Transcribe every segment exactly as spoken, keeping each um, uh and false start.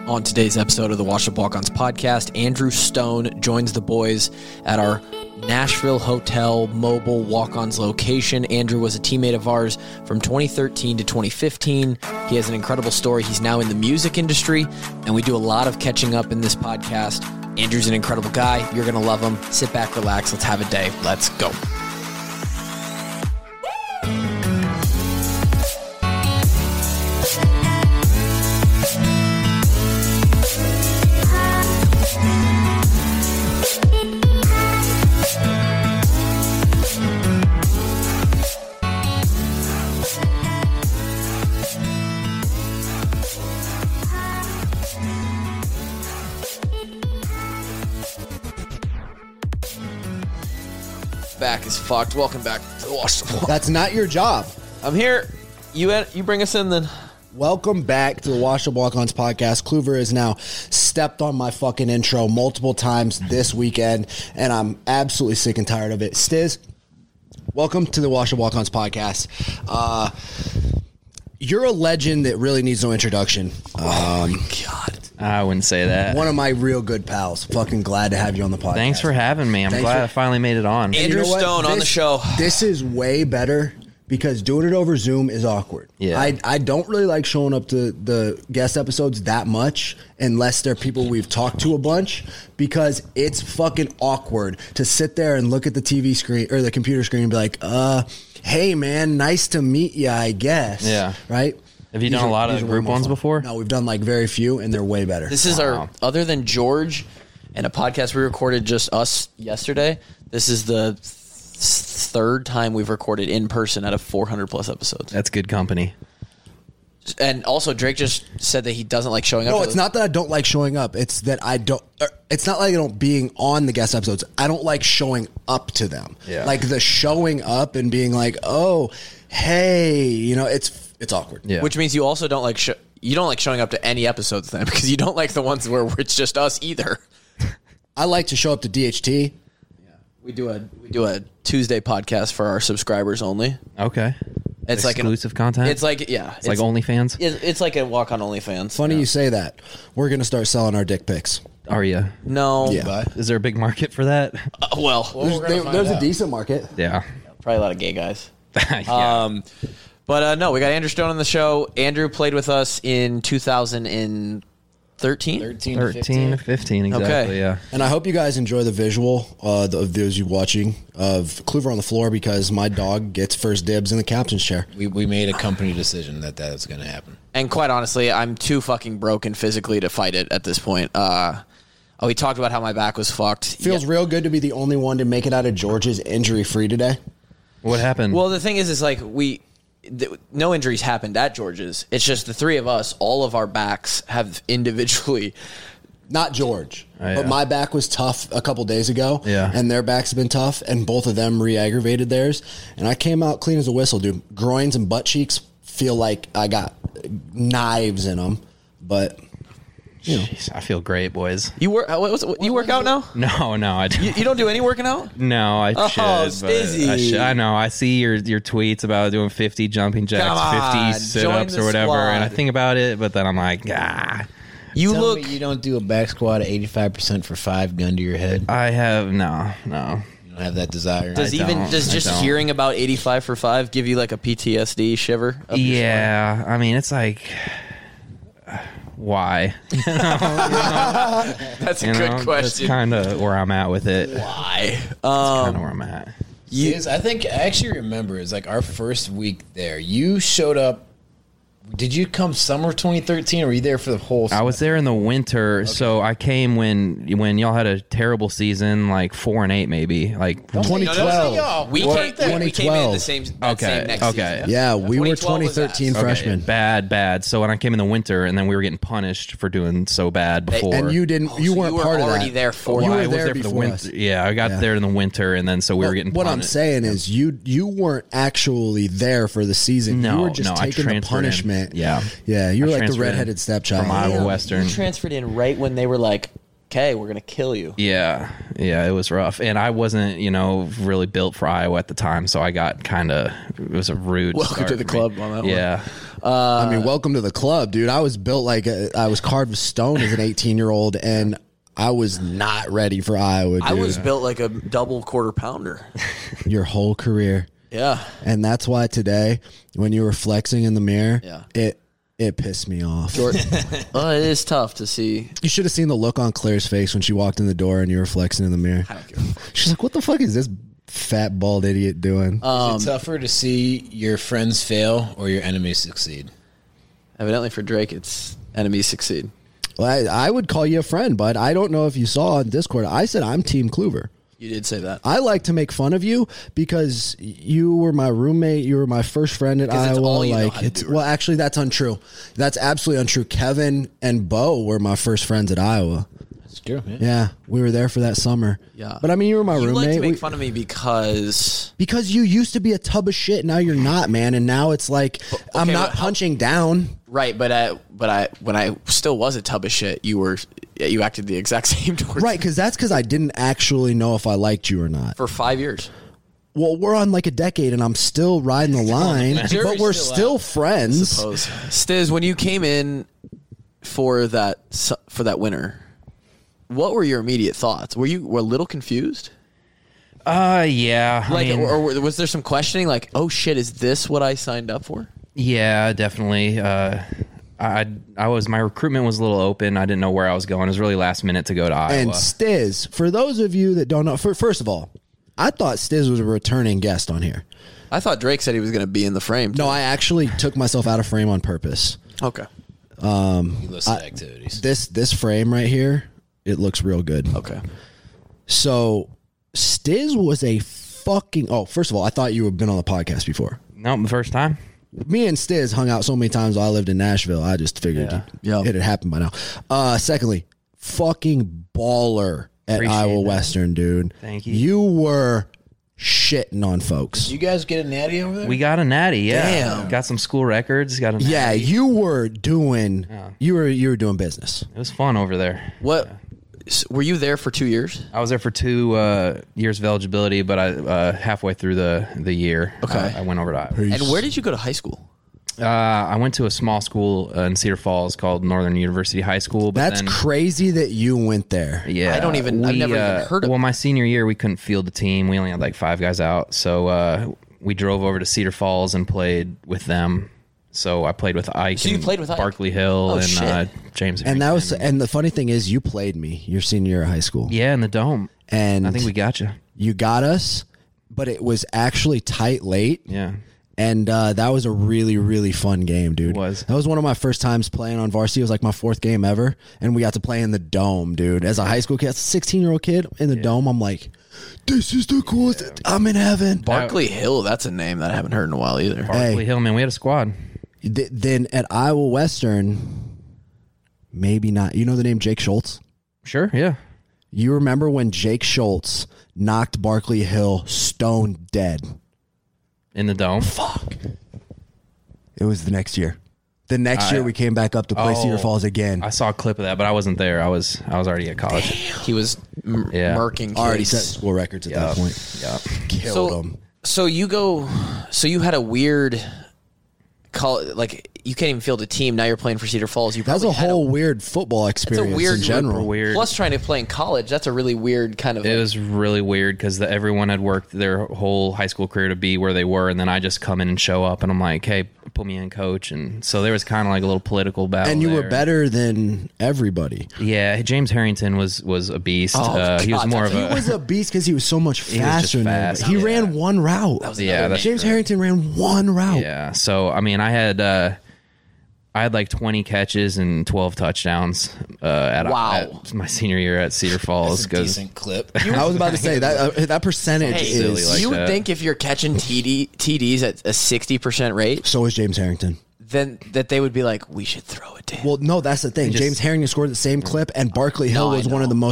On today's episode of the Washed Up Walk-Ons podcast, Andrew Stone joins the boys at our Nashville Hotel mobile walk-ons location. Andrew was a teammate of ours from twenty thirteen to twenty fifteen. He has an incredible story. He's now in the music industry, and we do a lot of catching up in this podcast. Andrew's an incredible guy. You're going to love him. Sit back, relax. Let's have a day. Let's go. Back is fucked. Welcome back to the Washed Up Walk. That's not your job. I'm here. You you bring us in then. Welcome back to the Washed Up Walk-Ons podcast. Kluver has now stepped on my fucking intro multiple times this weekend, and I'm absolutely sick and tired of it. Stiz, welcome to the Washed Up Walk-Ons podcast. Uh, you're a legend that really needs no introduction. Oh, um, my God. I wouldn't say that. One of my real good pals. Fucking glad to have you on the podcast. Thanks for having me. I'm Thanks glad for- I finally made it on. And- Andrew You know what? Stone on the show. This is way better because doing it over Zoom is awkward. Yeah. I, I don't really like showing up to the guest episodes that much unless they're people we've talked to a bunch, because it's fucking awkward to sit there and look at the T V screen or the computer screen and be like, uh, hey, man, nice to meet you, I guess. Yeah. Right? Have you These done a are- lot of these are way group more ones fun. before? No, we've done like very few, and they're way better. This is Wow. our, other than George and a podcast we recorded just us yesterday, this is the th- third time we've recorded in person out of four hundred plus episodes. That's good company. And also, Drake just said that he doesn't like showing up. No, for it's the- not that I don't like showing up. It's that I don't. er, It's not like I don't being on the guest episodes. I don't like showing up to them. Yeah. Like the showing up and being like, oh, hey, you know, it's it's awkward. Yeah. Which means you also don't like sh- you don't like showing up to any episodes then, because you don't like the ones where it's just us either. I like to show up to D H T. We do a we do a Tuesday podcast for our subscribers only. Okay. It's like an- exclusive content. It's like yeah, It's like OnlyFans. It, it's like a walk on OnlyFans. Funny you say that. We're gonna start selling our dick pics. Are you? No, Yeah. Is there a big market for that? Uh, well, There's, there- there's a decent market. Yeah. probably a lot of gay guys. yeah. Um, but uh, no, we got Andrew Stone on the show. Andrew played with us in two thousand thirteen. thirteen to thirteen to fifteen, exactly. Okay. Yeah. And I hope you guys enjoy the visual uh, the, of those you watching of Kluver on the floor, because my dog gets first dibs in the captain's chair. We we made a company decision that that's going to happen. And quite honestly, I'm too fucking broken physically to fight it at this point. Uh, oh, we talked about how my back was fucked. Feels Yeah. real good to be the only one to make it out of George's injury free today. What happened? Well, the thing is, is like we, th- no injuries happened at George's. It's just the three of us, all of our backs have individually. Not George, Oh, yeah. but my back was tough a couple days ago, Yeah. and their backs have been tough, and both of them re-aggravated theirs, and I came out clean as a whistle, dude. Groins and butt cheeks feel like I got knives in them, but you know, Jeez, I feel great, boys. You work? What was it? You work out now? No, no, I don't. You, you don't do any working out? No, I Oh, should. But I, Stizzy. should. I know. I see your your tweets about doing fifty jumping Come jacks, on, fifty sit join ups the or whatever, and I squad. think about it, but then I'm like, ah. You Tell look. me you don't do a back squat at eighty-five percent for five, gun to your head. I have no, no. You don't have that desire. Does I even don't, does I just don't. hearing about eighty-five for five give you like a P T S D shiver? up your Yeah, I mean, it's like, why? spine? That's a You know, good That's question. kind of where I'm at with it. Why? Kind of Um, where I'm at. you, Is- I think I actually remember it's like our first week there. You showed up. Did you come summer of twenty thirteen, or were you there for the whole? I was there in the winter, so I came when when y'all had a terrible season, like four and eight, maybe. Like, twenty twelve. y'all. we, What? came, we, we came in the twenty twelve. same. That Okay, Same next okay. season. Yeah, we were twenty twelve twenty was thirteen ass. Okay, freshmen. bad, bad. So when I came in the winter, and then we were getting punished for doing so bad before. And you didn't, Oh, you so weren't you were part of already that. there for you that. were I was there there for the before winter. us. Yeah, I got Yeah. there in the winter, and then so we were getting What I'm punished. saying is, you you weren't actually there for the season. No, you were just no, I taking the transferred in. punishment. Yeah. yeah, you I were like the transferred in redheaded stepchild. from Iowa Damn, Western. You transferred in right when they were like "Okay, we're gonna kill you." Yeah, yeah, it was rough, and I wasn't, you know, really built for Iowa at the time, so I got kind of it was a rude. Welcome start to the for me. club on that one. Yeah, I mean, welcome to the club, dude. I was built like a, I was carved of stone as an eighteen year old, and I was not ready for Iowa. Dude. I was built like a double quarter pounder. Your whole career. Yeah. And that's why today, when you were flexing in the mirror, Yeah. it it pissed me off. Well, it is tough to see. You should have seen the look on Claire's face when she walked in the door and you were flexing in the mirror. I don't care. She's like, "What the fuck is this fat bald idiot doing?" Um, Is it tougher to see your friends fail or your enemies succeed? Evidently for Drake, it's enemies succeed. Well, I, I would call you a friend, but I don't know if you saw on Discord. I said I'm Team Kluver. You did say that. I like to make fun of you because you were my roommate. You were my first friend at 'Cause it's Iowa. all you know like, how to it's do, well, right? actually, that's untrue. That's absolutely untrue. Kevin and Bo were my first friends at Iowa. That's true. Yeah. Yeah, we were there for that summer. Yeah. but I mean, you were my You roommate like to make We- fun of me because because you used to be a tub of shit. Now you're not, man. And now it's like I'm okay, not but how- punching down. right, but I but I when I still was a tub of shit, you were you acted the exact same towards Right, me because that's because I didn't actually know if I liked you or not. for five years. Well, we're on like a decade, and I'm still riding the line, but jury's we're still still out. friends. Suppose. Stiz, when you came in for that su- for that winter, what were your immediate thoughts? Were you were a little confused? uh, yeah, I Like, mean, or, or was there some questioning? Like, oh shit, is this what I signed up for? yeah, definitely. Uh, I I was my recruitment was a little open. I didn't know where I was going. It was really last minute to go to Iowa. And Stiz, for those of you that don't know, for, first of all, I thought Stiz was a returning guest on here. I thought Drake said he was going to be in the frame. No, I actually took myself out of frame on purpose. Okay. Illicit activities. This this frame right here, it looks real good. Okay. So Stiz was a fucking. Oh, first of all, I thought you had been on the podcast before. no, the first time. Me and Stiz hung out so many times while I lived in Nashville. I just figured Yeah. Yeah. it had happened by now. Uh, secondly, fucking baller at Appreciate Iowa that. Western, dude. Thank you. You were shitting on folks. You guys get a natty over there? We got a natty. Yeah, Damn. got some school records. Got a natty. Yeah, you were doing. You were you were doing business. It was fun over there. What s- were you there for two years? I was there for two uh, years of eligibility, but I uh, halfway through the the year, Okay. uh, I went over to Iowa. And where did you go to high school? Uh, I went to a small school uh, in Cedar Falls called Northern University High School. But That's then, crazy that you went there. Yeah, I don't even- I've never even heard of Well, it. my senior year, we couldn't field the team. We only had like five guys out, so uh, we drove over to Cedar Falls and played with them. So I played with Ike. So you and played with Ike? Barkley Hill Oh, and shit. uh, James. And that was Harrington. and the funny thing is you played me your senior year of high school. yeah, in the dome. And I think we got you. you got us, but it was actually tight late. Yeah. And uh, that was a really, really fun game, dude. It was. That was one of my first times playing on varsity. It was like my fourth game ever. And we got to play in the dome, dude. As a high school kid, as a sixteen-year-old kid in the dome, I'm like, this is the coolest. I'm in heaven. Barkley Hill. That's a name that I haven't heard in a while either. Barkley Hill, man, we had a squad. Th- then at Iowa Western, maybe not. You know the name Jake Schultz? Sure, yeah. You remember when Jake Schultz knocked Barkley Hill stone dead? In the dome. Fuck. It was the next year. The next I- year we came back up to play Oh. Cedar Falls again. I saw a clip of that, but I wasn't there. I was I was already at college. He was m- Yeah. murking kids. Already set school records at that point. Yeah. Killed So, them. so you go. So you had a weird. Call like you can't even field a team. Now you're playing for Cedar Falls. You That was probably a had whole weird football It's a experience weird, in general. weird. Plus, trying to play in college, that's a really weird kind of. It was really weird because everyone had worked their whole high school career to be where they were, and then I just come in and show up, and I'm like, "Hey, put me in, coach." And so there was kind of like a little political battle. And you were there. better than everybody. Yeah, James Harrington was was a beast. Oh, uh, he was God, more of He a was a beast because he was so much was just faster than fast, everybody. He yeah. ran one route. yeah. That's James right. Harrington ran one route. Yeah. So I mean, I had uh, I had like twenty catches and twelve touchdowns uh, at, Wow. at my senior year at Cedar Falls. That's a 'cause- decent clip. I was about to say that uh, that percentage Hey, silly is. like you would that. think if you're catching T D, T Ds at a sixty percent rate, So is James Harrington. then that they would be like, we should throw it to him. Well, no, that's the thing. just- James Harrington scored the same clip, and Barkley Hill No, I was one know. of the most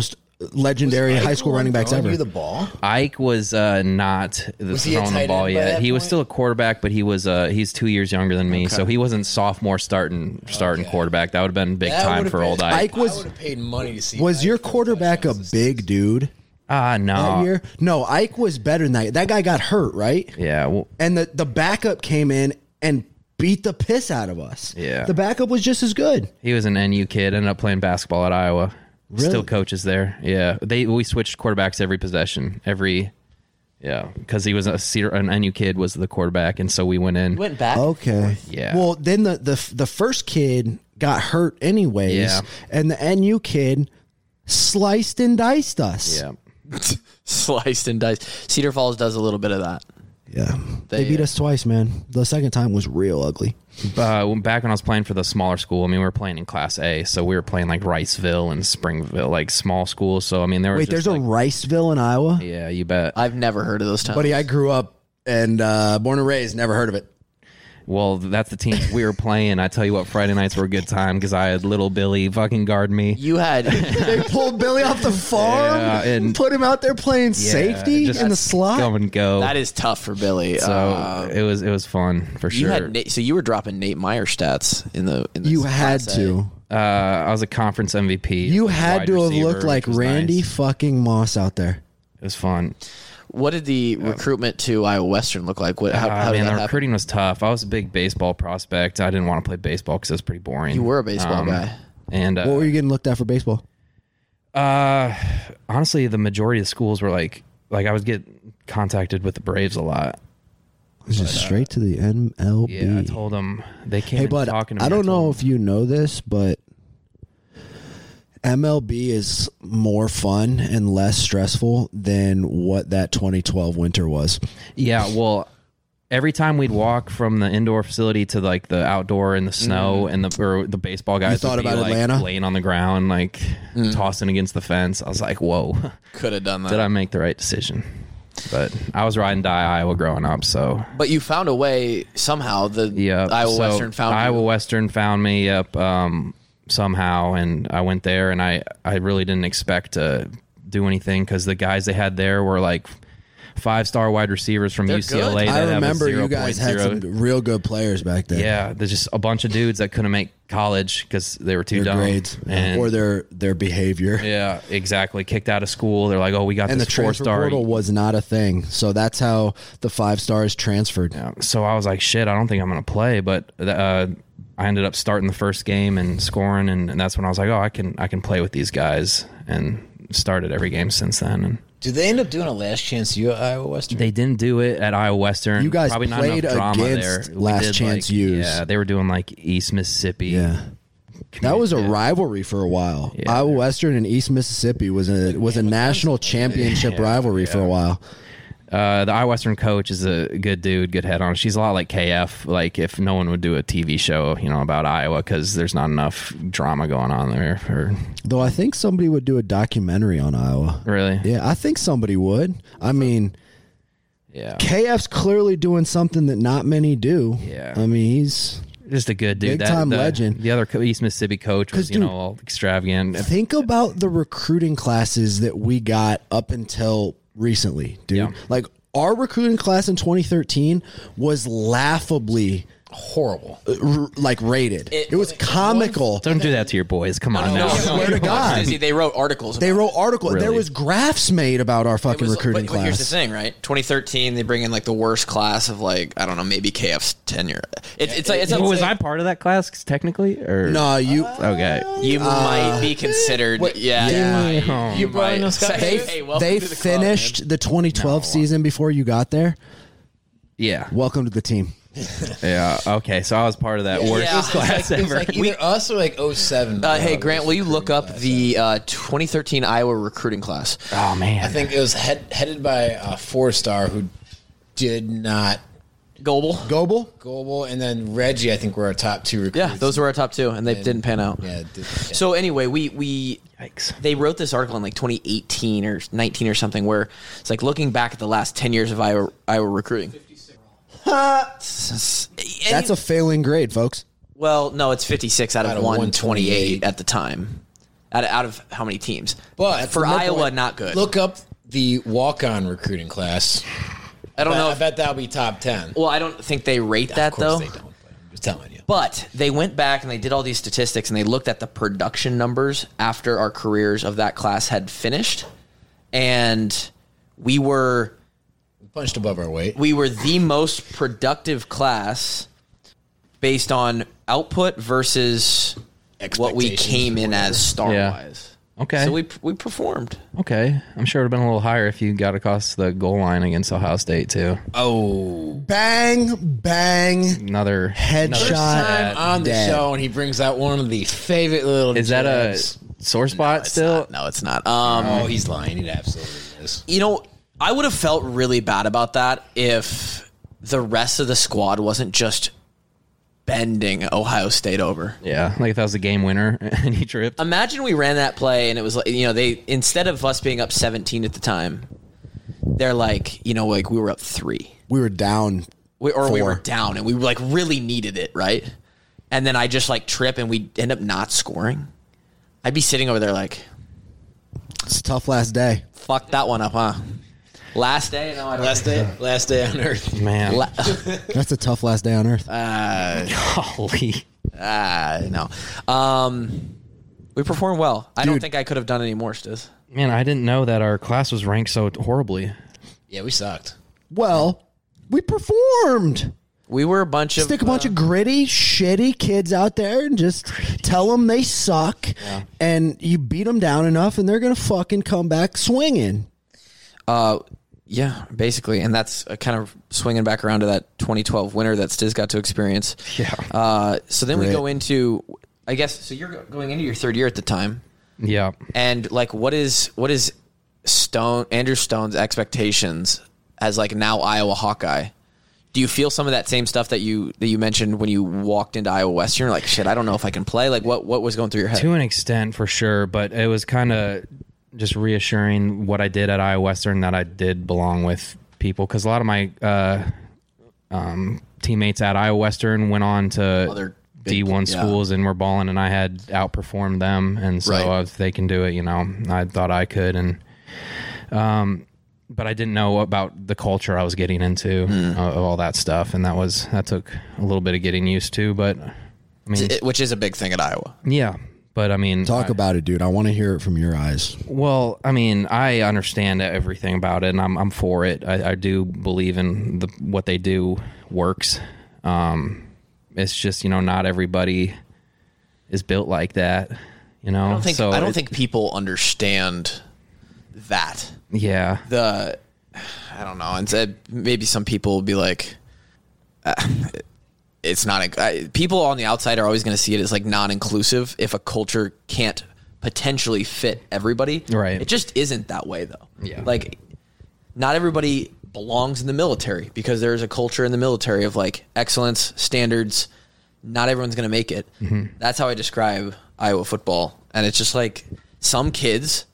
legendary Was high Ike school the one running backs throwing ever. you the ball? Ike was uh, not the Was he a throwing the tight ball end by yet. that He was point? still a quarterback, but he was uh, he's two years younger than me, so he wasn't sophomore starting starting Okay. quarterback. That would have been big That time would've for been- old Ike. Ike was- I would have paid money to see. Was Ike your throw quarterback a touchdowns. big dude Ah, that no, year? No, Ike was better than that. That guy got hurt, right? yeah, well, And the, the backup came in and beat the piss out of us. Yeah. The backup was just as good. he was an N U kid. Ended up playing basketball at Iowa. Really? Still coaches there. Yeah, they we switched quarterbacks every possession, every yeah, because he was a Cedar, an N U kid was the quarterback, and so we went in. You went back. Okay. Yeah. Well, then the, the the first kid got hurt anyways, Yeah. and the N U kid sliced and diced us. Yeah, Sliced and diced. Cedar Falls does a little bit of that. Yeah. They, They- beat us twice, man. The second time was real ugly. uh, when- back when I was playing for the smaller school, I mean, we were playing in Class A, so we were playing like Riceville and Springville, like small schools. So I mean, there was Wait, just, there's like, a Riceville in Iowa? yeah, you bet. I've never heard of those towns. Buddy, I grew up and uh, born and raised, never heard of it. Well, that's the team we were playing. I tell you what, Friday nights were a good time because I had little Billy fucking guard me. You had They pulled Billy off the farm Yeah, and- put him out there playing Yeah, safety just in the slot. Come and go. that is tough for Billy. so Uh, it was it was fun for you sure. had Nate, so you were dropping Nate Meyer stats in the. In the You had Class A. to. uh, I was a conference M V P. You as a had wide to have receiver, looked like which was Randy nice. fucking Moss out there. It was fun. What did the recruitment to Iowa Western look like? What, how, Uh, how did man, that the happen? recruiting was tough. I was a big baseball prospect. I didn't want to play baseball because it was pretty boring. You were a baseball Um, guy. And uh, What were you getting looked at for baseball? Uh, honestly, the majority of schools were like, like I was get contacted with the Braves a lot. It's just straight to the M L B. Yeah, I told them they came Hey, in bud, talking to me. I don't told know them- if you know this, but M L B is more fun and less stressful than what that twenty twelve winter was. Yeah, well, every time we'd walk from the indoor facility to like the outdoor in the snow, and the or the baseball guys thought would be, about like, Atlanta? laying on the ground, like tossing against the fence. I was like, "Whoa, Could have done that. did I make the right decision?" But I was riding die Iowa growing up, so But you found a way somehow. The yeah. Iowa so Western found Iowa you. Western found me up um, somehow, and I went there, and I I really didn't expect to do anything because the guys they had there were like five star wide receivers from They're U C L A. good. that I have a remember you zero guys point had zero. some real good players back then. Yeah, there's just a bunch of dudes that couldn't make college because they were too Their dumb. grades and, or their their behavior. yeah, exactly. Kicked out of school. They're like, oh, we got And the this four transfer star. portal was not a thing. So that's how the five stars transferred. Yeah, so I was like, shit, I don't think I'm gonna play. But uh, I ended up starting the first game and scoring, and, and that's when I was like, oh, I can I can play with these guys, and started every game since then. And Did they end up doing a last chance U at Iowa Western? they didn't do it at Iowa Western. You guys Probably not played enough drama against there. We Last did, Chance like, U's. Yeah, they were doing like East Mississippi. Yeah. That was a Yeah. rivalry for a while. Yeah. Iowa Western and East Mississippi was a was a national championship Yeah, rivalry for a yeah. while. Uh, the Iowa Western coach is a good dude, good head on. She's a lot like K F. Like if no one would do a T V show, you know, about Iowa because there's not enough drama going on there. Or Though I think somebody would do a documentary on Iowa. really, Yeah, I think somebody would. I mean, yeah, K F's clearly doing something that not many do. Yeah. I mean, he's just a good dude. Big time the, legend. The other co- East Mississippi coach 'Cause, was, you dude, know, all extravagant. think about the recruiting classes that we got up until recently, dude. Yeah. Like our recruiting class in twenty thirteen was laughably Horrible. r- like rated. It, It- was comical. Don't do that to your boys. Come on No, now. no, swear to no, God. Dizzy, they wrote articles. They about wrote articles. There Really? was graphs made about our it. It fucking was- recruiting but, but here's the class. thing, right? twenty thirteen, they bring in like the worst class of like I don't know, maybe K F's tenure. It, it's like it's was like, I part of that class technically? Or No, you. okay. you might be considered. yeah, yeah. you might. You brought in might. those guys? Say, They, hey, welcome they to the club, finished man. the twenty twelve season before you got there. Yeah. Welcome to the team. Yeah. Okay. So I was part of that worst Yeah. class It was ever. like either us or like oh seven. Uh, hey Grant, will you look up the uh, twenty thirteen Iowa recruiting class? oh man. I think it was head, headed by a four star who did not Goebel. Goebel? Goebel, and then Reggie. I think were our top two recruits. Yeah, those were our top two, and they didn't pan out. Yeah. Did, yeah. So anyway, we we Yikes. they wrote this article in like twenty eighteen or nineteen or something where it's like looking back at the last ten years of Iowa Iowa recruiting. That's a failing grade, folks. well, no, it's fifty-six out of, Out of one one twenty-eight twenty-eight at the time. out of, out of how many teams. But for no Iowa, point. not good. Look up the walk-on recruiting class. I don't I, know. I If, bet that'll be top ten. well, I don't think they rate that of course though. they don't. But I'm just telling you. But they went back and they did all these statistics and they looked at the production numbers after our careers of that class had finished, and we were We punched above our weight. we were the most productive class based on output versus what we Expectations, came in as star Yeah. wise. Okay. So we we performed. Okay. I'm sure it would have been a little higher if you got across the goal line against Ohio State, too. Oh, Bang, bang. Another Headshot. time on the Dead. show, and he brings out one of the favorite little. Is that a jabs. sore spot It's still? not. No, it's not. Um, Oh, he's lying. It absolutely is. you know, I would have felt really bad about that if the rest of the squad wasn't just bending Ohio State over. Yeah. Like if that was the game winner and he tripped. Imagine we ran that play and it was like, you know, they, instead of us being up seventeen at the time, they're like, you know, like we were up three. We were down. We, or we Four. were down and we like really needed it, right? And then I just like trip and we end up not scoring. I'd be sitting over there like, It's a tough last day. fuck that one up, huh? Last day? No, I don't Last day, last day on earth. Man. La- That's a tough last day on earth. Golly. Ah, no. Um, we performed well. I don't Dude. think I could have done any more, Stiz. Man, I didn't know that our class was ranked so horribly. Yeah, we sucked. Well, we performed. We were a bunch of Stick a bunch uh, of gritty, shitty kids out there and just tell them they suck. And you beat them down enough and they're going to fucking come back swinging. Uh, yeah, basically, and that's uh, kind of swinging back around to that twenty twelve winter that Stiz got to experience. Yeah. Uh, so then we Great. go into, I guess, so you're go- going into your third year at the time, Yeah. and like, what is what is Stone Andrew Stone's expectations as like now Iowa Hawkeye? Do you feel some of that same stuff that you that you mentioned when you walked into Iowa Western? Like, shit, I don't know if I can play. Like, what what was going through your head? To an extent, for sure, but it was kind of just reassuring what I did at Iowa Western that I did belong with people, because a lot of my uh, um, teammates at Iowa Western went on to Other big- D one yeah. schools and were balling, and I had outperformed them, and so Right. if they can do it, you know, I thought I could, and um, but I didn't know about the culture I was getting into Hmm. uh, of all that stuff, and that was that took a little bit of getting used to, but I mean, It- which is a big thing at Iowa. yeah. But I mean, Talk I- about it, dude. I want to hear it from your eyes. Well, I mean, I understand everything about it, and I'm I'm for it. I, I do believe in the what they do works. Um, it's just, you know, not everybody is built like that. You know, I don't think so I don't it- think people understand that. Yeah, The I don't know, and said maybe some people will be like, uh, it's not. A, I, people on the outside are always going to see it as like non-inclusive if a culture can't potentially fit everybody. Right. It just isn't that way though. Yeah. Like, not everybody belongs in the military because there's a culture in the military of like excellence, standards. Not everyone's going to make it. Mm-hmm. That's how I describe Iowa football. And it's just like some kids,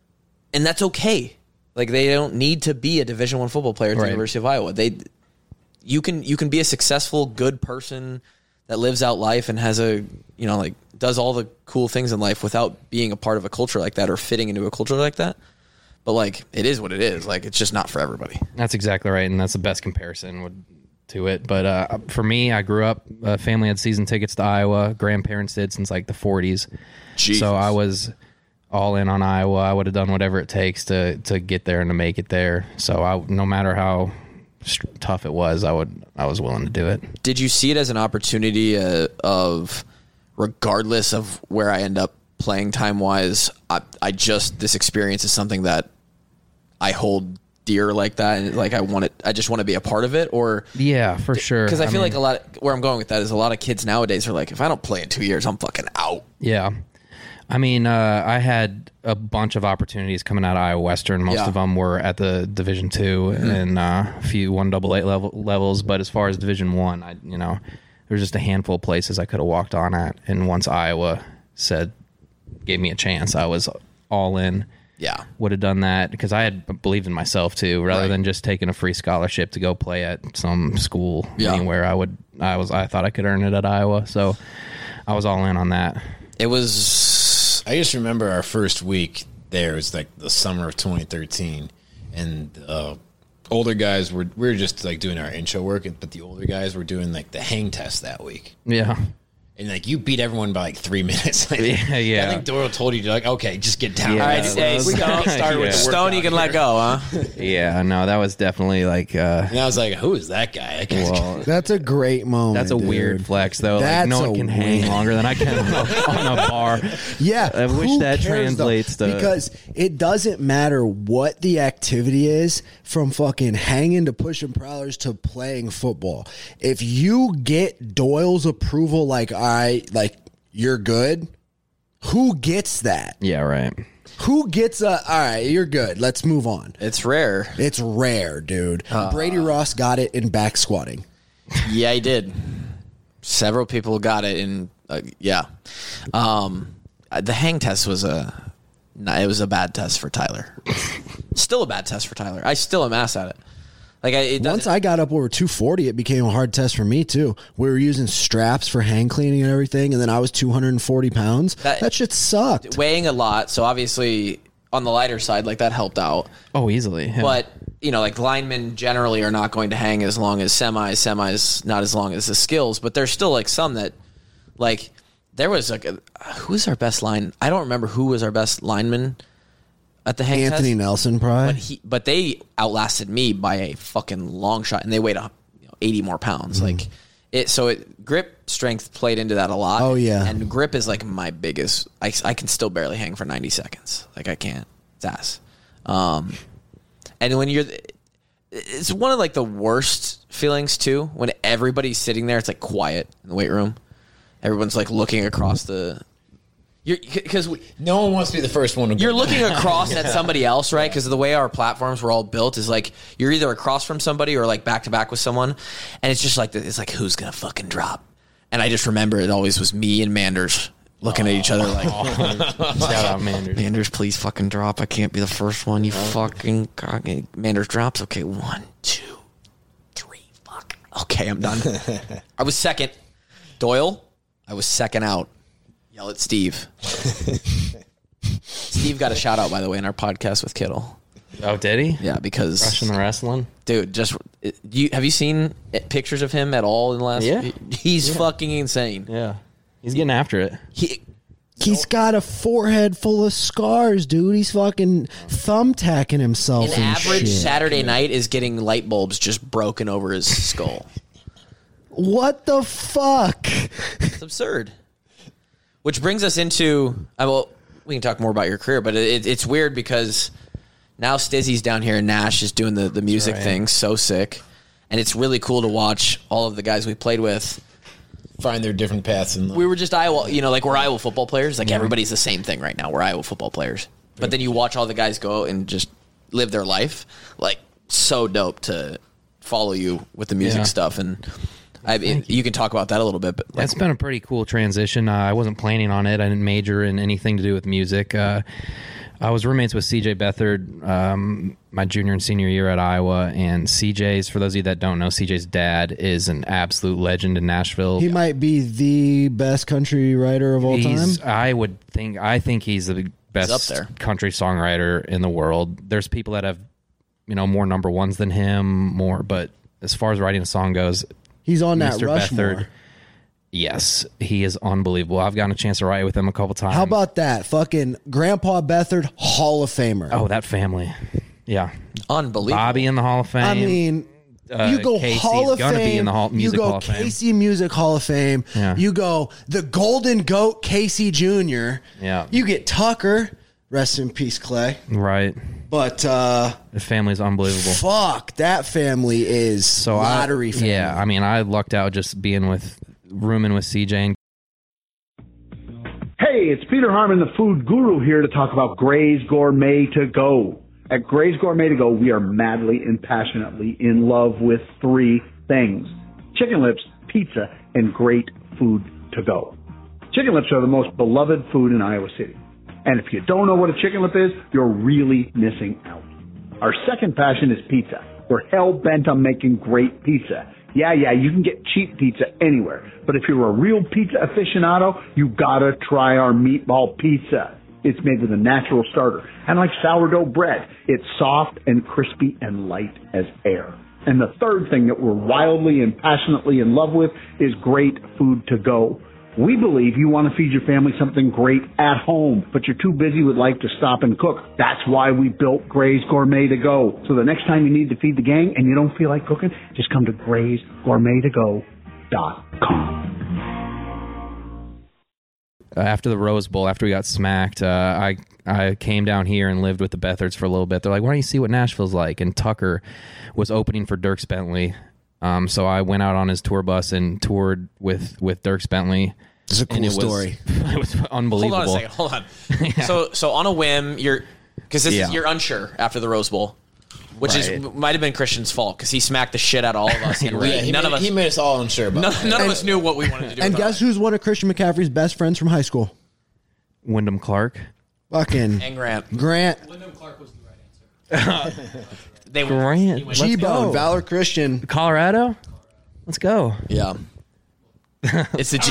and that's okay. Like, they don't need to be a Division One football player at the Right. University of Iowa. They, you can you can be a successful, good person that lives out life and has a, you know, like does all the cool things in life without being a part of a culture like that or fitting into a culture like that. But like, it is what it is. Like, it's just not for everybody. that's exactly right, and that's the best comparison would, to it. But uh, for me, I grew up. Uh, family had season tickets to Iowa. Grandparents did since like the forties. Jesus. So I was all in on Iowa. I would have done whatever it takes to to get there and to make it there. So I, no matter how st- tough it was, I would I was willing to do it. Did you see it as an opportunity uh, of, regardless of where I end up playing time wise, I, I just this experience is something that I hold dear like that, and like I want it. I just want to be a part of it, or Yeah, for sure. because I feel mean, like a lot. Of, where I'm going with that is a lot of kids nowadays are like, if I don't play in two years, I'm fucking out. Yeah. I mean, uh, I had a bunch of opportunities coming out of Iowa Western. Most Yeah. of them were at the Division Two and uh, a few one double A level levels. But as far as Division One, I you know, there's just a handful of places I could have walked on at. And once Iowa said, gave me a chance, I was all in. Yeah. Would have done that because I had believed in myself too, rather Right. than just taking a free scholarship to go play at some school Yeah. anywhere. I would, I was, I thought I could earn it at Iowa, so I was all in on that. It was I just remember our first week there. It was like the summer of twenty thirteen, and uh, older guys were we were just like doing our intro work, but the older guys were doing like the hang test that week. Yeah. And like you beat everyone by like three minutes. Like, yeah, yeah. I think Doyle told you to like, okay, just get down. Yeah, All right, that hey, was- we got to start with Yeah. the Stone. You can let go, huh? Yeah, no, that was definitely like, uh, And I was like, who is that guy? That guy's well, That's a great moment. that's a dude. weird flex, though. That's like, no a one can hang weird- longer than I can on a bar. Yeah, I wish who that cares, though? translates to- because it doesn't matter what the activity is, from fucking hanging to pushing prowlers to playing football. If you get Doyle's approval, like I like you're good. Who gets that? Yeah, right. Who gets a all right? You're good. Let's move on. It's rare. It's rare, dude. Uh. Brady Ross got it in back squatting. Yeah, he did. Several people got it in. Uh, yeah, um, the hang test was a. No, it was a bad test for Tyler. Still a bad test for Tyler. I still am ass at it. Like I, it Once I got up over two forty, it became a hard test for me too. We were using straps for hang cleaning and everything, and then I was two hundred forty pounds. That, That- shit sucked. weighing a lot, so obviously on the lighter side, like that helped out. Oh, easily. Yeah. But you know, like linemen generally are not going to hang as long as semis. Semis not as long as the skills, but there's still like some that, like there was like a, who was our best line? I don't remember who was our best lineman at the hang Anthony test. Nelson, probably. But he, but they outlasted me by a fucking long shot, and they weighed uh, you know, eighty more pounds. Mm-hmm. Like it, so it grip strength played into that a lot. Oh, yeah. and grip is like my biggest. I, I can still barely hang for ninety seconds. Like I can't. It's ass. Um, and when you're, it's one of like the worst feelings too. When everybody's sitting there, it's like quiet in the weight room. Everyone's like looking across the. You're because no one wants to be the first one to go. you're looking across at somebody else, right? Because the way our platforms were all built is like you're either across from somebody or like back to back with someone, and it's just like it's like who's gonna fucking drop? And I just remember it always was me and Manders looking at each other like, Shout out Manders. Manders, please fucking drop. I can't be the first one. You fucking cock- Manders drops. Okay, one, two, three. Fuck. Okay, I'm done. I was second. Doyle, I was second out. Yell at Steve. Steve got a shout out, by the way, in our podcast with Kittle. Oh, did he? Yeah, because Rushing the wrestling? dude, just it- you have you seen it- pictures of him at all in the last? Yeah. He's fucking insane. Yeah. He's getting after it. He He's got a forehead full of scars, dude. He's fucking thumbtacking himself. an and average shit. Saturday night is getting light bulbs just broken over his skull. What the fuck? It's absurd. Which brings us into, I well, we can talk more about your career, but it, it's weird because now Stizzy's down here and Nash is doing the, the music right. thing, so sick. And it's really cool to watch all of the guys we played with. find their different paths in life. We were just Iowa, you know, like we're Iowa football players. Like everybody's the same thing right now. We're Iowa football players. But then you watch all the guys go and just live their life. Like, so dope to follow you with the music Yeah. stuff. And I mean, you. you can talk about that a little bit. But like, That's been a pretty cool transition. Uh, I wasn't planning on it. I didn't major in anything to do with music. Uh, I was roommates with C J Beathard um, my junior and senior year at Iowa. And C J's, for those of you that don't know, C J's dad is an absolute legend in Nashville. He might be the best country writer of all He's, time. I would think. I think he's the best up there. country songwriter in the world. There's people that have, you know, more number ones than him. More, but as far as writing a song goes, He's on that Mister Rushmore. Beathard, yes, he is unbelievable. I've gotten a chance to write with him a couple times. How about that? Fucking Grandpa Beathard, Hall of Famer. Oh, that family. Yeah. unbelievable. Bobby in the Hall of Fame. I mean, Uh, you go Casey's Hall of gonna Fame. be in the Hall, you Music go Hall of Fame. Casey Music Hall of Fame. Yeah. You go the Golden Goat Casey Junior Yeah. You get Tucker. Rest in peace, Clay. Right. But uh, The family's unbelievable. fuck, that family is So lottery I, family. yeah, I mean, I lucked out just being with, rooming with C J and Hey, it's Peter Harmon, the food guru, here to talk about Gray's Gourmet To Go. At Gray's Gourmet To Go, we are madly and passionately in love with three things: chicken lips, pizza, and great food to go. Chicken lips are the most beloved food in Iowa City. And if you don't know what a chicken lip is, you're really missing out. Our second passion is pizza. We're hell-bent on making great pizza. Yeah, yeah, you can get cheap pizza anywhere. But if you're a real pizza aficionado, you gotta try our meatball pizza. It's made with a natural starter. And like sourdough bread, it's soft and crispy and light as air. And the third thing that we're wildly and passionately in love with is great food to go. We believe you want to feed your family something great at home, but you're too busy with life to stop and cook. That's why we built Gray's Gourmet to Go. So the next time you need to feed the gang and you don't feel like cooking, just come to grays gourmet to go dot com. After the Rose Bowl, after we got smacked, uh, I I came down here and lived with the Beathards for a little bit. They're like, why don't you see what Nashville's like? And Tucker was opening for Dierks Bentley. Um, so I went out on his tour bus and toured with, with Dierks Bentley. It's a cool it story. Was, it was unbelievable. Hold on a second. Hold on. yeah. So so on a whim, you're because Yeah. you're unsure after the Rose Bowl, which Right. is might have been Christian's fault because he smacked the shit out of all of us. And we, Yeah, he, none made, of us he made us all unsure about none, that. none of us knew what we wanted to do. And with our guess who's one of Christian McCaffrey's best friends from high school? Wyndham Clark. Fucking and Grant. Grant. Lyndon Clark was the right answer. They Grant. Let's G-Bone, go. Valor Christian. Colorado? Let's go. Yeah. It's the G-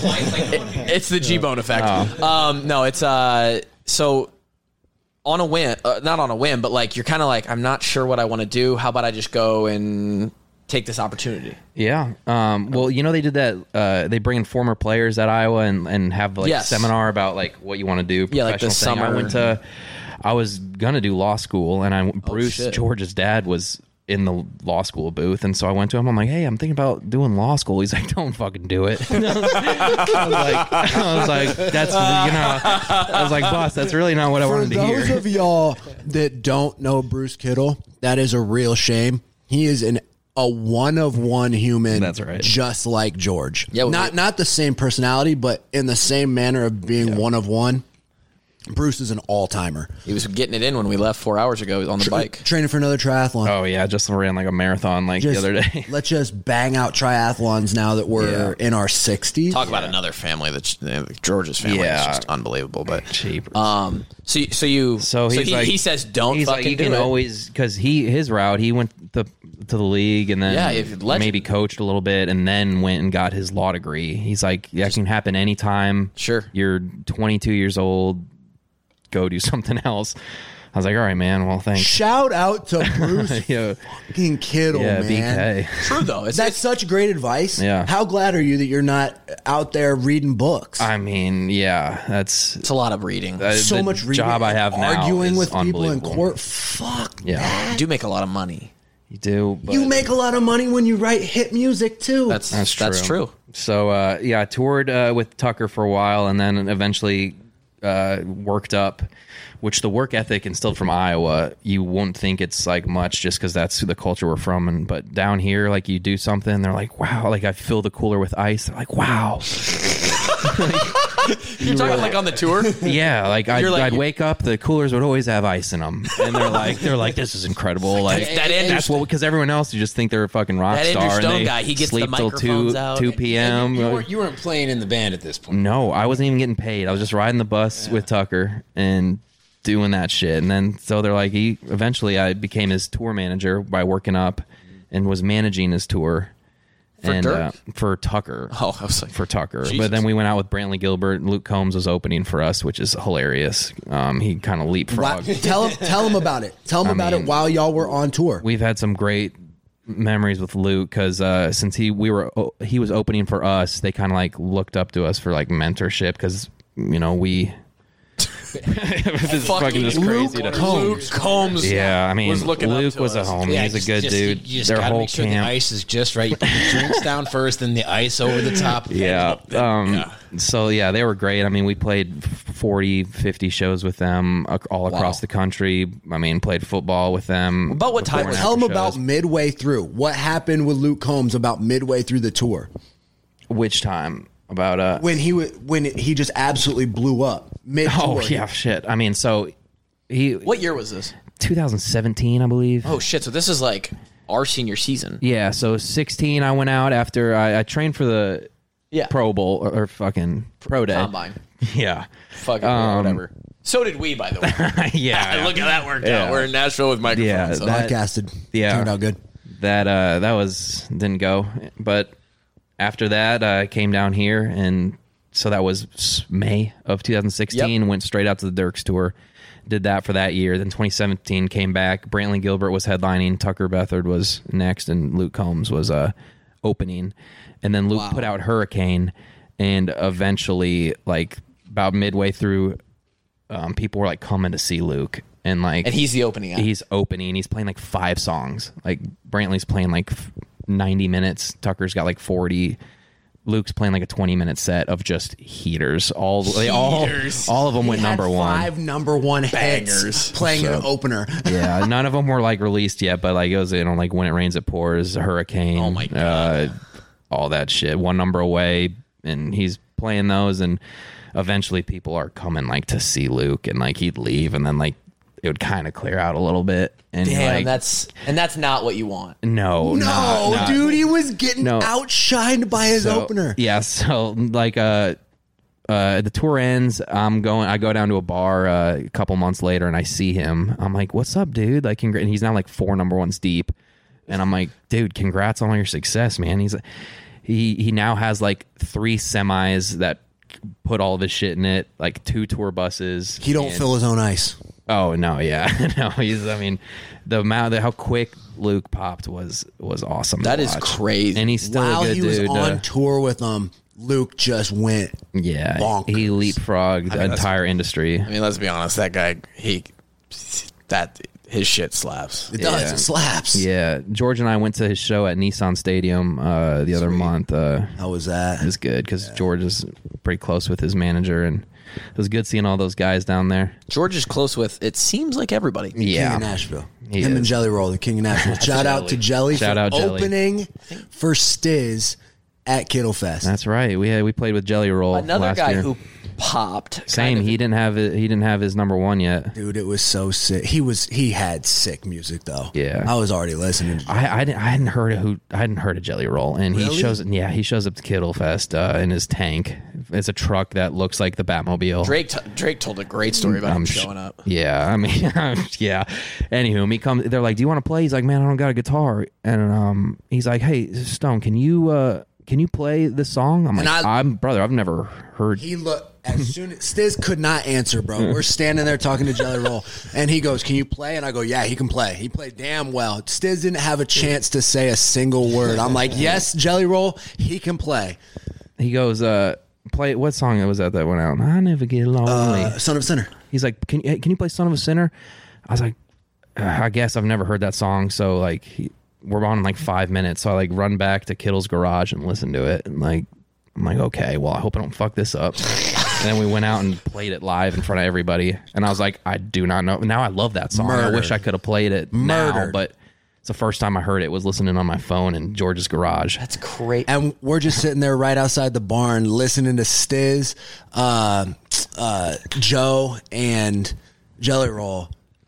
it's the G-Bone effect. Oh. Um, no, it's uh so on a whim, uh, not on a whim, but like you're kind of like I'm not sure what I want to do. How about I just go and take this opportunity? Yeah. Um, well, you know, they did that. Uh, they bring in former players at Iowa and, and have like Yes. a seminar about like what you want to do. Yeah, like the professional thing. I summer. went to, I was going to do law school and I, Bruce, shit. George's dad was in the law school booth. And so I went to him. I'm like, hey, I'm thinking about doing law school. He's like, don't fucking do it. I was like, I was like, that's, you know, I was like, boss, that's really not what I For wanted to those hear. of y'all that don't know Bruce Kittle, that is a real shame. He is an a one of one human. That's right. Just like George. Yeah, well, not we- not the same personality, but in the same manner of being one of one. Bruce is an all timer. He was getting it in when we left four hours ago on the bike. Training for another triathlon. Oh yeah. Just ran like a marathon like Just- the other day. Let's just bang out triathlons now that we're in our sixties. Talk about another family that's uh, George's family Yeah. is just unbelievable. But Cheap. um, so you- so you So, he's he, like, he says don't He's fucking like, you do can it. always because he his route he went to to the league and then Yeah, if- legend. maybe coached a little bit and then went and got his law degree. He's like, that can happen anytime. Sure. You're twenty-two years old. Go do something else. I was like, all right, man. Well, thanks. Shout out to Bruce Yeah, fucking Kittle, yeah, man. B K. True though. It's, That's it's such great advice. Yeah. How glad are you that you're not out there reading books? I mean, yeah, that's it's a lot of reading. uh, so the much reading, job I have now. arguing is with people in unbelievable. court. Fuck. Yeah, You do make a lot of money. you do. But You make a lot of money when you write hit music too. That's That's true. That's true. So uh, yeah, I toured uh, with Tucker for a while, and then eventually uh, worked up. Which the work ethic instilled from Iowa, you won't think it's like much just because that's the culture we're from. And but down here, like you do something, they're like, wow. Like I fill the cooler with ice. They're like, wow. You're talking like on the tour. Yeah, like I'd, You're like- I'd wake up, the coolers would always have ice in them, and they're like, they're like, this is incredible. Like that Andrew- that's what because everyone else, you just think they're a fucking rock That Andrew star. and Stone they guy, he gets the sleep till microphones two out. two p.m. You weren't, you weren't playing in the band at this point. No, I wasn't even getting paid. I was just riding the bus with Tucker and doing that shit. And then so they're like, he eventually I became his tour manager by working up and was managing his tour. For and Dirk? uh, for Tucker. Oh, I was like, For Tucker. Jesus. But then we went out with Brantley Gilbert. Luke Combs was opening for us, which is hilarious. Um, he kind of Wow. leapfrogged. Tell him, tell him about it. Tell him I about mean- it while y'all were on tour. We've had some great memories with Luke because uh, since he we were o- he was opening for us, they kind of like looked up to us for like mentorship because you know we. It's fucking just Luke crazy to Combs. Luke Combs. Yeah, I mean, was looking up Luke to was a us. homie. Yeah, He's a just- good just- dude. You just Their gotta whole make sure camp. the ice is just right. You put the drinks down first, then the ice over the top. Yeah. Um, Yeah. So, yeah, they were great. I mean, we played forty, fifty shows with them ac- all across Wow. the country. I mean, played football with them. About what time before was and Tell him after about shows. midway through. What happened with Luke Combs about midway through the tour Which time? About, uh, when he wa- when he just absolutely blew up mid tour. oh, yeah, shit. I mean, so he, What year was this? twenty seventeen, I believe. Oh shit! So this is like our senior season. Yeah, so sixteen, I went out after I, I trained for the Yeah. Pro Bowl or, or fucking Pro Day. Combine. Yeah. Fucking Um, whatever. So did we, by the way. yeah. Look how that worked Yeah. out. We're in Nashville with microphones. Yeah, so. that- Podcasted. Yeah. Turned out good. that uh, that was didn't go. But after that, I came down here, and so that was May of two thousand sixteen. Yep. Went straight out to the Dirks tour. Did that for that year. Then twenty seventeen came back. Brantley Gilbert was headlining. Tucker Bethard was next, and Luke Combs was uh, opening. And then Luke Wow. put out Hurricane, and eventually, like about midway through, um, people were like coming to see Luke, and like, And he's the opening act. he's opening. He's playing like five songs. Like Brantley's playing like ninety minutes. Tucker's got like forty. Luke's playing like a twenty minute set of just heaters. All they all Heaters. all of them went He had number one. Five number one Bangers. hits playing an opener. Yeah, none of them were like released yet, but like it was, you know, like When It Rains It Pours, Hurricane. Oh, my God. Uh, all that shit. One Number Away, and he's playing those, and eventually people are coming like to see Luke, and like he'd leave, and then like it would kind of clear out a little bit. And Damn, like, that's and that's not what you want. no, No, not- not- dude, he was getting No. outshined by his So, opener. Yeah, so like uh uh the tour ends, I'm going I go down to a bar uh, a couple months later, and I see him. I'm like, "What's up, dude?" Like congr-, and he's now like four number ones deep. And I'm like, "Dude, congrats on all your success, man." He's he he now has like three semis that put all of his shit in it, like two tour buses. He don't and- fill his own ice. Oh no, yeah. No, he's I mean, the amount the, how quick Luke popped was was awesome. That to is watch. crazy. And he's still While a good he was dude. on uh, tour with them, Luke just went. Yeah, bonkers. he leapfrogged the that's- entire industry. I mean, let's be honest. That guy, he that his shit slaps. It does. Yeah. It slaps. Yeah, George and I went to his show at Nissan Stadium uh, the other month. Uh, How was that? it was good because George is pretty close with his manager, and it was good seeing all those guys down there. George is close with. It seems like everybody. King Yeah, of Nashville. He Him is. and Jelly Roll, the King of Nashville. Shout out to Jelly Shout for out Jelly. opening for Stiz at Kittlepfest. that's right. We had we played with Jelly Roll Another last guy year. who popped. Same. kind of- He didn't have it, he didn't have his number one yet. Dude, it was so sick. He was he had sick music though. Yeah. I was already listening. To I, I, didn't, I hadn't heard of who I hadn't heard of Jelly Roll, and Really? he shows yeah he shows up to Kittlefest uh, in his tank. It's a truck that looks like the Batmobile. Drake. T- Drake told a great story about him I'm sh- showing up. Yeah, I mean, yeah. Anywho, he comes. They're like, "Do you want to play?" He's like, "Man, I don't got a guitar." And um, he's like, "Hey, Stone, can you uh, can you play this song?" I'm like, And I- "I'm brother. I've never heard." He looked as soon as Stiz could not answer, bro. We're standing there talking to Jelly Roll, and he goes, "Can you play?" And I go, "Yeah, he can play. He played damn well." Stiz didn't have a chance to say a single word. I'm like, "Yes, Jelly Roll, he can play." He goes, uh, "Play what song was that that went out?" I never get lonely. Uh, Son of a Sinner. He's like, "Can you can you play Son of a Sinner?" I was like, uh, "I guess I've never heard that song." So like, he, we're on in like five minutes. So I like run back to Kittle's garage and listen to it, and like, I'm like, okay, well, I hope I don't fuck this up. And then we went out and played it live in front of everybody, and I was like, I do not know. Now I love that song. I Murdered. wish I could have played it now, Murdered. but it's the first time I heard it was listening on my phone in George's garage. That's great. And we're just sitting there right outside the barn listening to Stiz, uh, uh, Joe, and Jelly Roll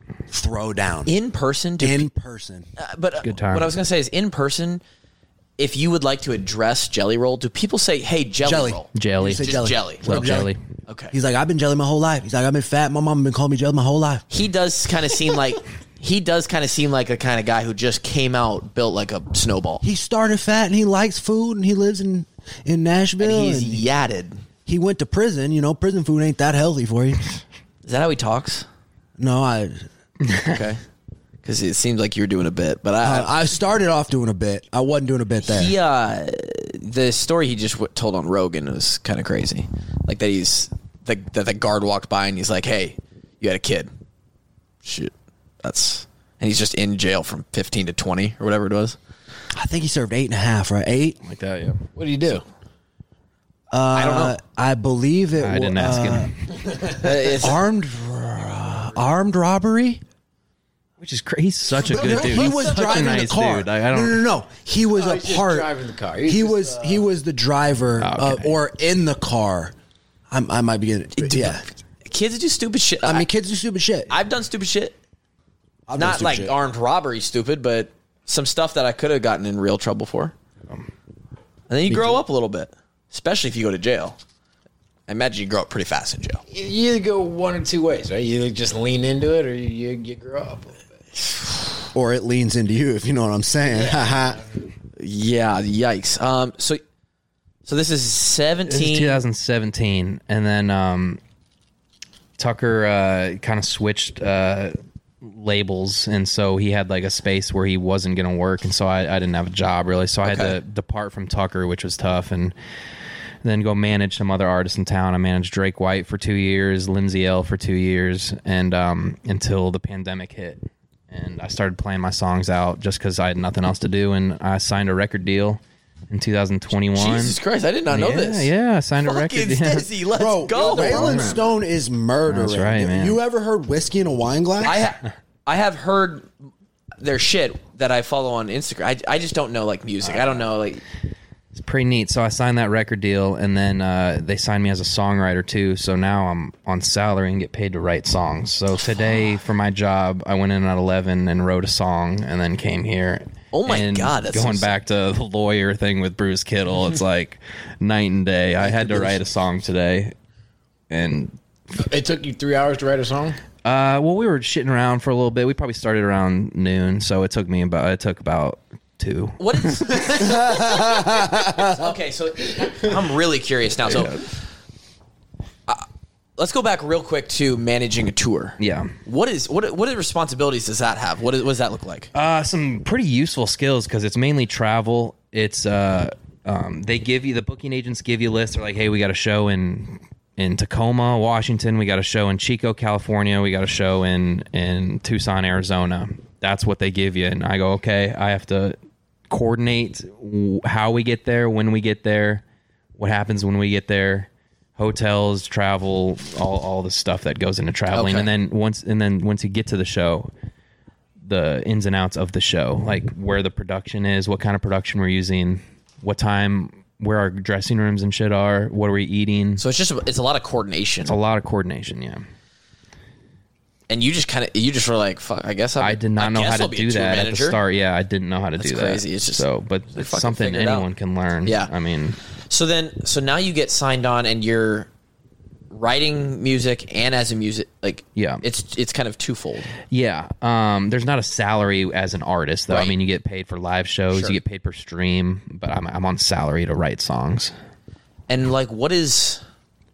throw down In person, do in person. Uh, but uh, good time. what I was going to say is, in person, if you would like to address Jelly Roll, do people say, "Hey, Jelly, Jelly. Roll"? Jelly, You say Just jelly. jelly. What up, Jelly? Okay. He's like, I've been jelly my whole life. He's like, I've been fat. My mom been calling me jelly my whole life. He does kind of seem like he does kind of seem like a kind of guy who just came out built like a snowball. He started fat and he likes food and he lives in in Nashville. And And he's yatted. he went to prison. You know, prison food ain't that healthy for you. Is that how he talks? No, I Okay. Because it seems like you're doing a bit, but I, uh, I started off doing a bit. I wasn't doing a bit there. he uh, the story he just w- told on Rogan was kind of crazy. Like that he's the, that the guard walked by and he's like, "Hey, you had a kid." Shit, that's and he's just in jail from fifteen to twenty or whatever it was. I think he served eight and a half, right? Eight. Like that, yeah. What do you do? Uh, I don't know. I believe it. I didn't wa- ask uh, him. Uh, it's- Armed, armed robbery. Which is crazy. He's such a good dude. He He's was such driving a nice the car. dude. Like, I no, don't. no, no, no. He was Oh, a he's just part. driving the car. He's He just, was uh, he was the driver Oh, okay. uh, or in the car. I'm, I might be getting yeah. kids do stupid shit. I mean, kids do stupid shit. I've done stupid shit. I've done Not stupid like shit. armed robbery stupid, but some stuff that I could have gotten in real trouble for. And then you grow up a little bit, especially if you go to jail. I imagine you grow up pretty fast in jail. You either go one or two ways, right? You either just lean into it or you you grow up a little bit. or it leans into you, if you know what I'm saying. Haha. Yeah, yikes. Um, so, so this is This seventeen. is two thousand seventeen, and then um, Tucker uh, kind of switched uh, labels, and so he had like a space where he wasn't going to work, and so I, I didn't have a job really, so I had Okay. to depart from Tucker, which was tough, and then go manage some other artists in town. I managed Drake White for two years, Lindsay L for two years, and um, until the pandemic hit. And I started playing my songs out just because I had nothing else to do, and I signed a record deal in two thousand twenty-one. Jesus Christ, I did not know yeah, this. Yeah, I signed a Fucking record deal. Stizzy, let's Bro, go. Waylon Stone is murdering. That's right, man. You ever heard Whiskey in a Wine Glass? I ha- I have heard their shit that I follow on Instagram. I, I just don't know like music. I don't know like. It's pretty neat. So I signed that record deal, and then uh, they signed me as a songwriter too. So now I'm on salary and get paid to write songs. So today for my job, I went in at eleven and wrote a song, and then came here. Oh my And God, that's going so- back to the lawyer thing with Bruce Kittle, it's like night and day. I had to write a song today, and It took you three hours to write a song? uh, well, we were shitting around for a little bit. We probably started around noon, so it took me about it took about two. What is? Okay, so I'm really curious now. So, uh, let's go back real quick to managing a tour. Yeah. What is what? What responsibilities does that have? What, is, what does that look like? Uh, some pretty useful skills because it's mainly travel. It's uh, um, they give you the booking agents give you lists. They're like, hey, we got a show in in Tacoma, Washington. We got a show in Chico, California. We got a show in in Tucson, Arizona. That's what they give you, and I go, okay. I have to coordinate w- how we get there, when we get there, what happens when we get there, hotels, travel, all all the stuff that goes into traveling, Okay. and then once and then once you get to the show, the ins and outs of the show, like where the production is, what kind of production we're using, what time, where our dressing rooms and shit are, what are we eating. So it's just it's a lot of coordination, It's a lot of coordination, yeah. and you just kind of you just were like, fuck. I guess I'm, I did not I know how guess to I'll be a do tour that at the manager. start. Yeah, I didn't know how to That's do crazy. that. It's just- so, but they it's fucking something figure it out. anyone can learn. Yeah. I mean, So then, so now you get signed on, and you're writing music and as a music like Yeah. it's it's kind of twofold. yeah. Um, there's not a salary as an artist, though. Right. I mean, you get paid for live shows, Sure. you get paid per stream, but I'm I'm on salary to write songs. And like, what is?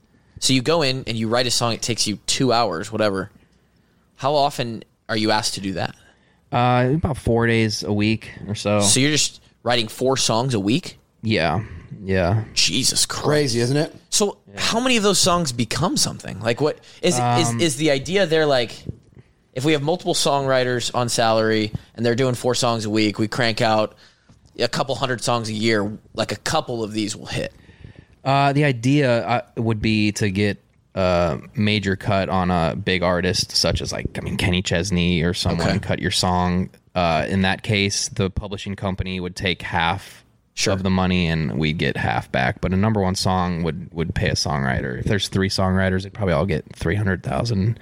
So you go in and you write a song. It takes you two hours, whatever. How often are you asked to do that? Uh, about four days a week or so. So you're just writing four songs a week? Yeah, yeah. Jesus Christ! Crazy, isn't it? So how many of those songs become something? Like, what is Um, is is the idea there? Like, if we have multiple songwriters on salary and they're doing four songs a week, we crank out a couple hundred songs a year. Like, a couple of these will hit. Uh, the idea uh, would be to get a major cut on a big artist, such as like I mean Kenny Chesney or someone Okay. cut your song. Uh, in that case, the publishing company would take half Sure. of the money, and we'd get half back. But a number one song would would pay a songwriter. If there's three songwriters, they'd probably all get three hundred thousand.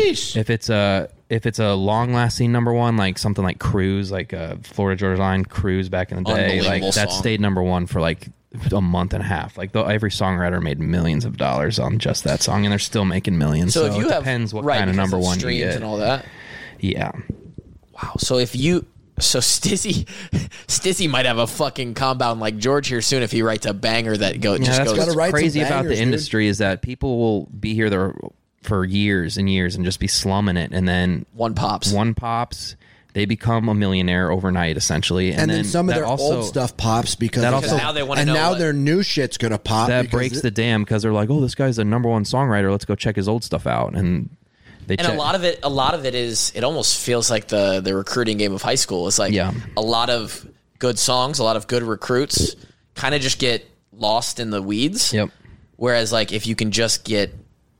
If it's a if it's a long lasting number one, like something like Cruise, like uh, Florida Georgia Line Cruise back in the day, like Unbelievable that song. stayed number one for like a month and a half. Like the, every songwriter made millions of dollars on just that song, and they're still making millions. So, So, if you it have depends what right, kind of because number one you streams get. and all that. Yeah, Wow. So if you so Stizzy Stizzy might have a fucking compound like George here soon if he writes a banger that go yeah. just That's goes. gotta what's write some crazy about bangers, the dude. industry is that people will be here there for years and years and just be slumming it, and then One pops. one pops. They become a millionaire overnight, essentially, and, And, then, some of that their also, old stuff pops because that of also- that. now they wanna and know now what- their new shit's gonna pop. that because breaks it- the dam because they're like, oh, this guy's a number one songwriter. Let's go check his old stuff out, and they And check. a lot of it, a lot of it is. It almost feels like the the recruiting game of high school. It's like Yeah. a lot of good songs, a lot of good recruits, kind of just get lost in the weeds. Yep. Whereas, like, if you can just get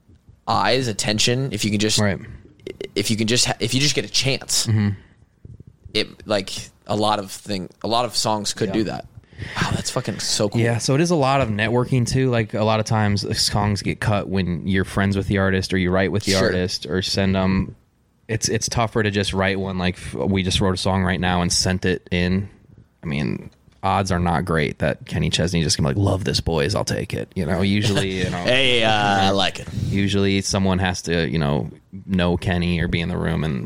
eyes, attention, if you can just, Right. if you can just, ha- if you just get a chance, it like a lot of thing, a lot of songs could do that. Wow, that's fucking so cool. Yeah, so it is a lot of networking too. Like a lot of times, songs get cut when you're friends with the artist, or you write with the Sure. artist, or send them. It's it's tougher to just write one. Like f- we just wrote a song right now and sent it in. I mean, odds are not great that Kenny Chesney just gonna be like, love this, boys, I'll take it. You know, usually, you know, Hey, uh, I like it. usually someone has to, you know, know Kenny or be in the room, and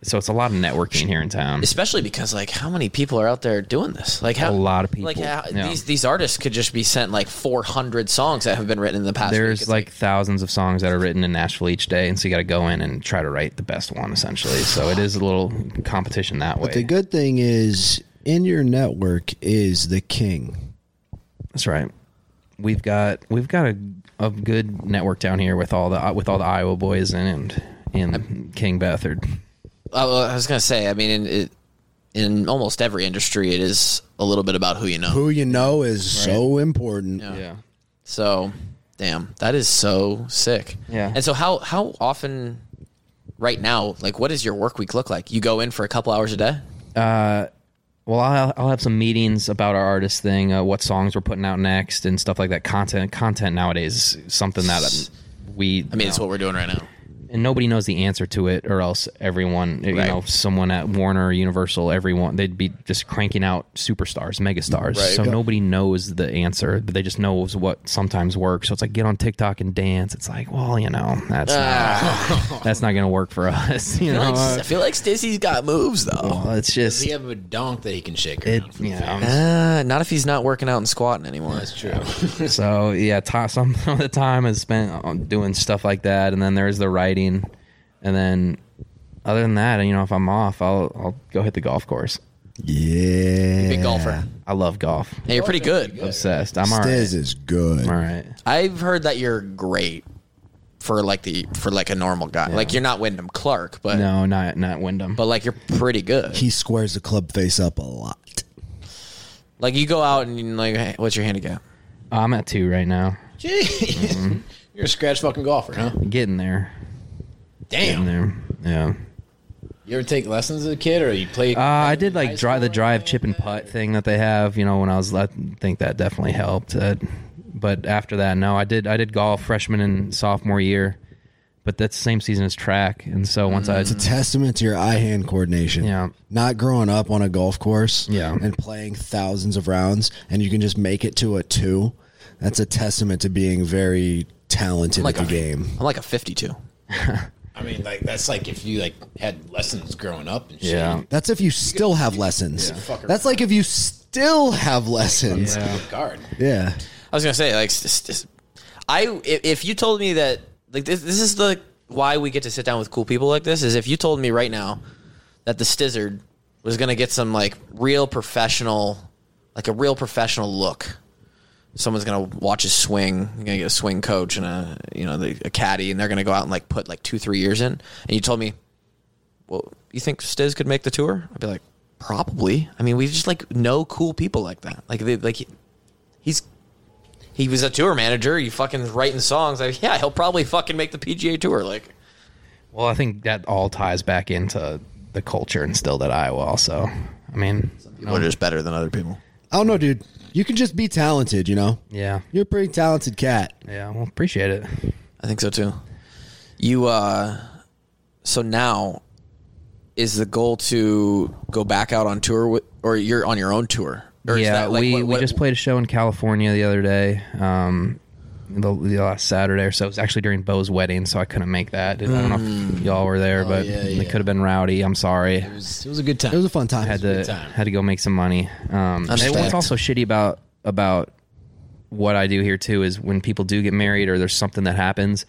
So it's a lot of networking here in town. Especially because, like, how many people are out there doing this? Like, how, A lot of people. Like, how, Yeah. these these artists could just be sent like four hundred songs that have been written in the past. There's week. like, thousands of songs that are written in Nashville each day, and so you got to go in and try to write the best one, essentially. So it is a little competition that way. But the good thing is, in your network is the king. That's right. We've got we've got a, a good network down here with all the with all the Iowa boys and and King Bethard. Uh, I was gonna say. I mean, in it, in almost every industry, it is a little bit about who you know. Who you know is so important. Yeah. Yeah. So, damn, that is so sick. Yeah. And so, how how often, right now, like, what does your work week look like? You go in for a couple hours a day. Uh, well, I'll, I'll have some meetings about our artist thing, uh, what songs we're putting out next, and stuff like that. Content, content nowadays is something that we. I mean, it's what we're doing right now. And nobody knows the answer to it, or else everyone, you Right. know, someone at Warner or Universal, everyone, they'd be just cranking out superstars, megastars. Right. So nobody knows the answer. They just knows what sometimes works. So it's like, get on TikTok and dance. It's like, well, you know, that's not, that's not going to work for us. You I feel know, like, I feel like Stacey's got moves though. well, it's Does just he have a donk that he can shake it. around? You know, Uh, not if he's not working out and squatting anymore. That's true. so yeah, ti some of the time is spent on doing stuff like that, and then there's the writing, and then other than that, you know, if I'm off, I'll I'll go hit the golf course. Yeah. Big golfer. I love golf. Hey, you're pretty good. Obsessed. I'm all right. Stiz is good. I'm all right. I've heard that you're great for like the for like a normal guy. Like you're not Wyndham Clark, but No, not not Wyndham. but like you're pretty good. He squares the club face up a lot. Like you go out and you're like, hey, what's your handicap? I'm at two right now. Gee. You're a scratch fucking golfer, huh? Getting there. Getting Damn. there. Yeah. You ever take lessons as a kid, or you play? Uh, I did like dri the drive, chip, and putt thing that they have. You know, when I was, I think that definitely helped. Uh, but after that, no, I did. I did golf freshman and sophomore year, but that's the same season as track. And so once I, It's a testament to your eye-hand coordination. Yeah. Not growing up on a golf course Yeah. and playing thousands of rounds, and you can just make it to a two. That's a testament to being very talented Like at the a- game. I'm like a fifty-two. I mean, like that's like if you like had lessons growing up and shit. yeah, That's if you still have lessons. fuck That's like if you still have lessons. Yeah. Good card. Yeah. I was gonna say like, s- s- s- I if, if you told me that like this this is the why we get to sit down with cool people like this is if you told me right now that the Stizzard was gonna get some like real professional like a real professional look. Someone's gonna watch his swing. You're gonna get a swing coach and a you know the, a caddy, and they're gonna go out and like put like two three years in. And you told me, well, you think Stiz could make the tour? I'd be like, probably. I mean, we just like know cool people like that. Like they like he, he's he was a tour manager. You fucking writing songs. Like yeah, he'll probably fucking make the P G A Tour. Like well, I think that all ties back into the culture instilled at Iowa. Also, I mean, people are just better than other people. I don't know, dude. You can just be talented, you know? yeah, You're a pretty talented cat. yeah. Well, appreciate it. I think so too. You uh, so now is the goal to go back out on tour with, or you're on your own tour? Or is Yeah, that, like, we what- we what- just played a show in California the other day. Um, the, the last Saturday or so. It was actually during Bo's wedding, so I couldn't make that. I don't know if y'all were there, but yeah, it yeah. could have been rowdy. I'm sorry. It was, it was a good time. It was a fun time. had good to time. had to go make some money. Um, and Respect. what's also shitty about about what I do here too is when people do get married or there's something that happens.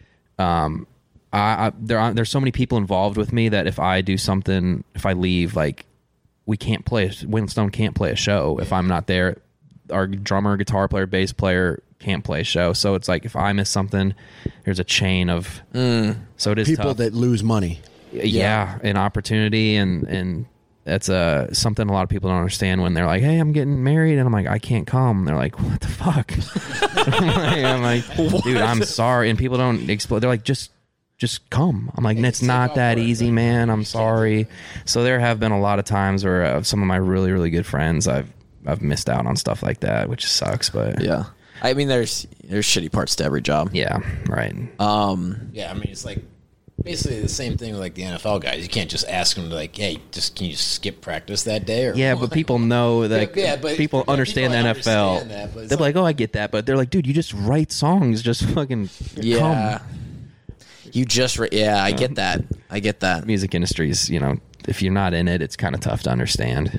Um, I, I there are there's so many people involved with me that if I do something, if I leave, like we can't play. Windstone can't play a show if I'm not there. Our drummer, guitar player, bass player can't play a show. So it's like if I miss something, there's a chain of. So it is People tough. that lose money. yeah, an opportunity, and and that's uh something a lot of people don't understand when they're like, hey, I'm getting married, and I'm like, I can't come. They're like, what the fuck? I'm like, I'm like, dude, I'm sorry, and people don't explain. They're like, just just come. I'm like, it's not that easy, man. I'm sorry. So there have been a lot of times where uh, some of my really really good friends, I've I've missed out on stuff like that, which sucks, but Yeah, I mean, there's there's shitty parts to every job. yeah, right. Um, Yeah, I mean it's like basically the same thing with like the N F L guys. You can't just ask them to like, hey, just can you skip practice that day? Or Yeah, but people know that. Yeah, but- people yeah, understand people the N F L. understand that, but it's They're like, "Oh, I get that," but they're like, "Dude, you just write songs, just fucking yeah, come." you just re- yeah, I get that. I get that. Music industries, you know, if you're not in it, it's kind of tough to understand.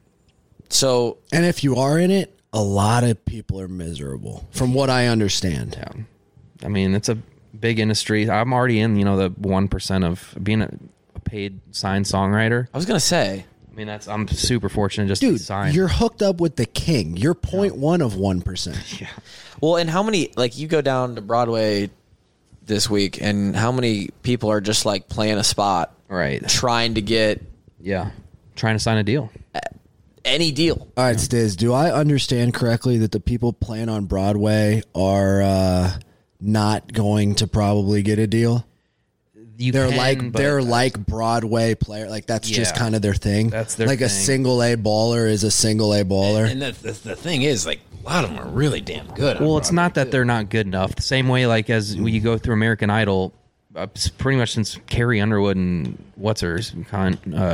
So, And if you are in it, a lot of people are miserable, from what I understand. Yeah. I mean, it's a big industry. I'm already in, you know, the one percent of being a, a paid signed songwriter. I was going to say, I mean, that's I'm super fortunate just to be Dude, signed. you're hooked up with the king. You're point one of one percent. yeah. well, and how many, like, you go down to Broadway this week, and how many people are just, like, playing a spot, Right. trying to get Yeah. Trying to sign a deal. any deal? All right, Stiz, do I understand correctly that the people playing on Broadway are uh, not going to probably get a deal? You They're can, like but they're like Broadway player, like that's just Yeah. kind of their thing. That's their like a thing. single A baller is a single A baller. And the, the, the thing is, like, a lot of them are really damn good. on Well, it's not Broadway, that they're not good enough. The same way, like, as when you go through American Idol, uh, pretty much since Carrie Underwood and what's hers, uh,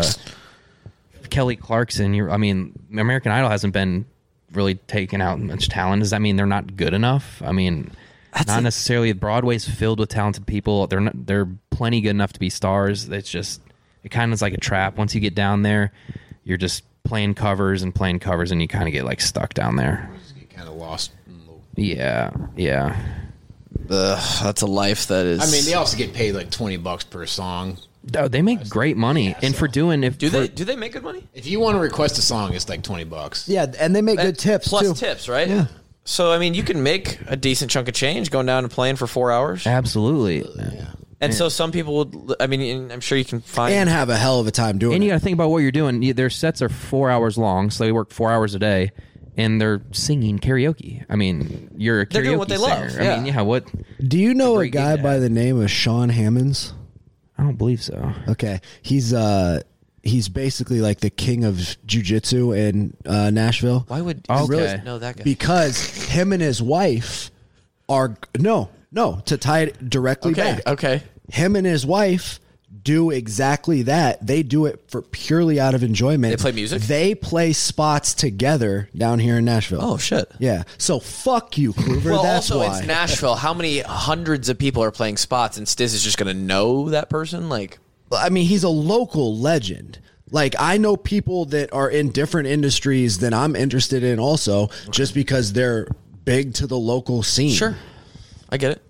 Kelly Clarkson. You're, I mean, American Idol hasn't been really taking out much talent. Does that mean they're not good enough? I mean, That's not a- necessarily. Broadway's filled with talented people. They're not, they're plenty good enough to be stars. It's just it kind of is like a trap. Once you get down there, you're just playing covers and playing covers, and you kind of get like stuck down there. You get kind of lost. in the- Yeah, yeah. Ugh, that's a life that is. I mean, they also get paid like twenty bucks per song. Oh, they make great money, and for doing if do for- they do they make good money? If you want to request a song, it's like twenty bucks. Yeah, and they make good Uh, tips plus too. tips, right? Yeah. So I mean, you can make a decent chunk of change going down and playing for four hours. absolutely. And so some people would. I mean, and I'm sure you can find. And have a hell of a time doing And you it. got to think about what you're doing. You- Their sets are four hours long, so they work four hours a day, and they're singing karaoke. I mean, you're a karaoke They're doing what they singer. love, I yeah. mean, yeah. What? Do you know a great gig guy to by have. the name of Sean Hammonds? I don't believe so. Okay, he's uh he's basically like the king of jiu-jitsu in uh, Nashville. Why would Oh, you okay. know that guy? Because him and his wife are no no to tie it directly okay, back. okay. Him and his wife do exactly that. They do it for purely out of enjoyment. They play music? They play spots together down here in Nashville. Oh shit. yeah. So fuck you, Kluver. Well, That's also why. it's Nashville. How many hundreds of people are playing spots, and Stiz is just going to know that person? Like, I mean, he's a local legend. Like, I know people that are in different industries than I'm interested in also, just because they're big to the local scene. sure, I get it.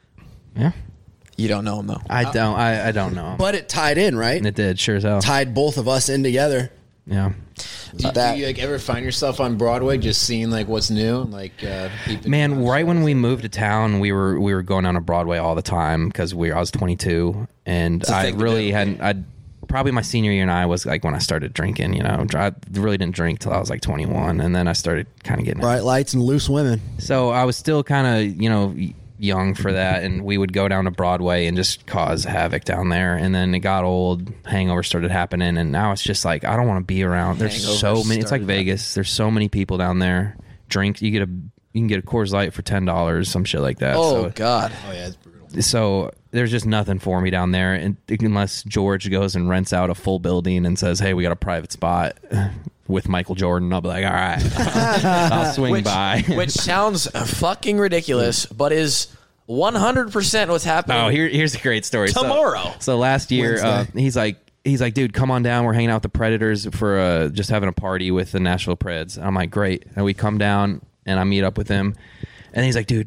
Yeah, You don't know him though. I don't. I, I don't know. But it tied in, right? it did sure as hell. Tied both of us in together. Yeah, Do, you- That- do you like ever find yourself on Broadway just seeing like what's new, like uh, peeping man. around? Right when we moved to town, we were we were going down to Broadway all the time because we I was twenty-two, and a I thing to really do. hadn't. I probably my senior year and I was like when I started drinking. You know, I really didn't drink till I was like twenty-one, and then I started kind of getting Bright lights and loose women. So I was still kind of, you know, y- young for that, and we would go down to Broadway and just cause havoc down there. And then it got old, hangovers started happening, and now it's just like I don't want to be around. There's Hangovers so many. It's like started Vegas. There's so many people down there. Drink. You get a you can get a Coors Light for ten dollars, some shit like that. Oh so, God. Oh yeah, it's brutal. so there's just nothing for me down there, and unless George goes and rents out a full building and says, "Hey, we got a private spot." With Michael Jordan, I'll be like, all right, I'll swing Which, by. which sounds fucking ridiculous, but is one hundred percent what's happening. Oh, here, here's a great story. So- Tomorrow. So, last year, uh, Wednesday. he's like, he's like, dude, come on down. We're hanging out with the Predators for uh, just having a party with the Nashville Preds. And I'm like, great. And we come down, and I meet up with him, and he's like, dude,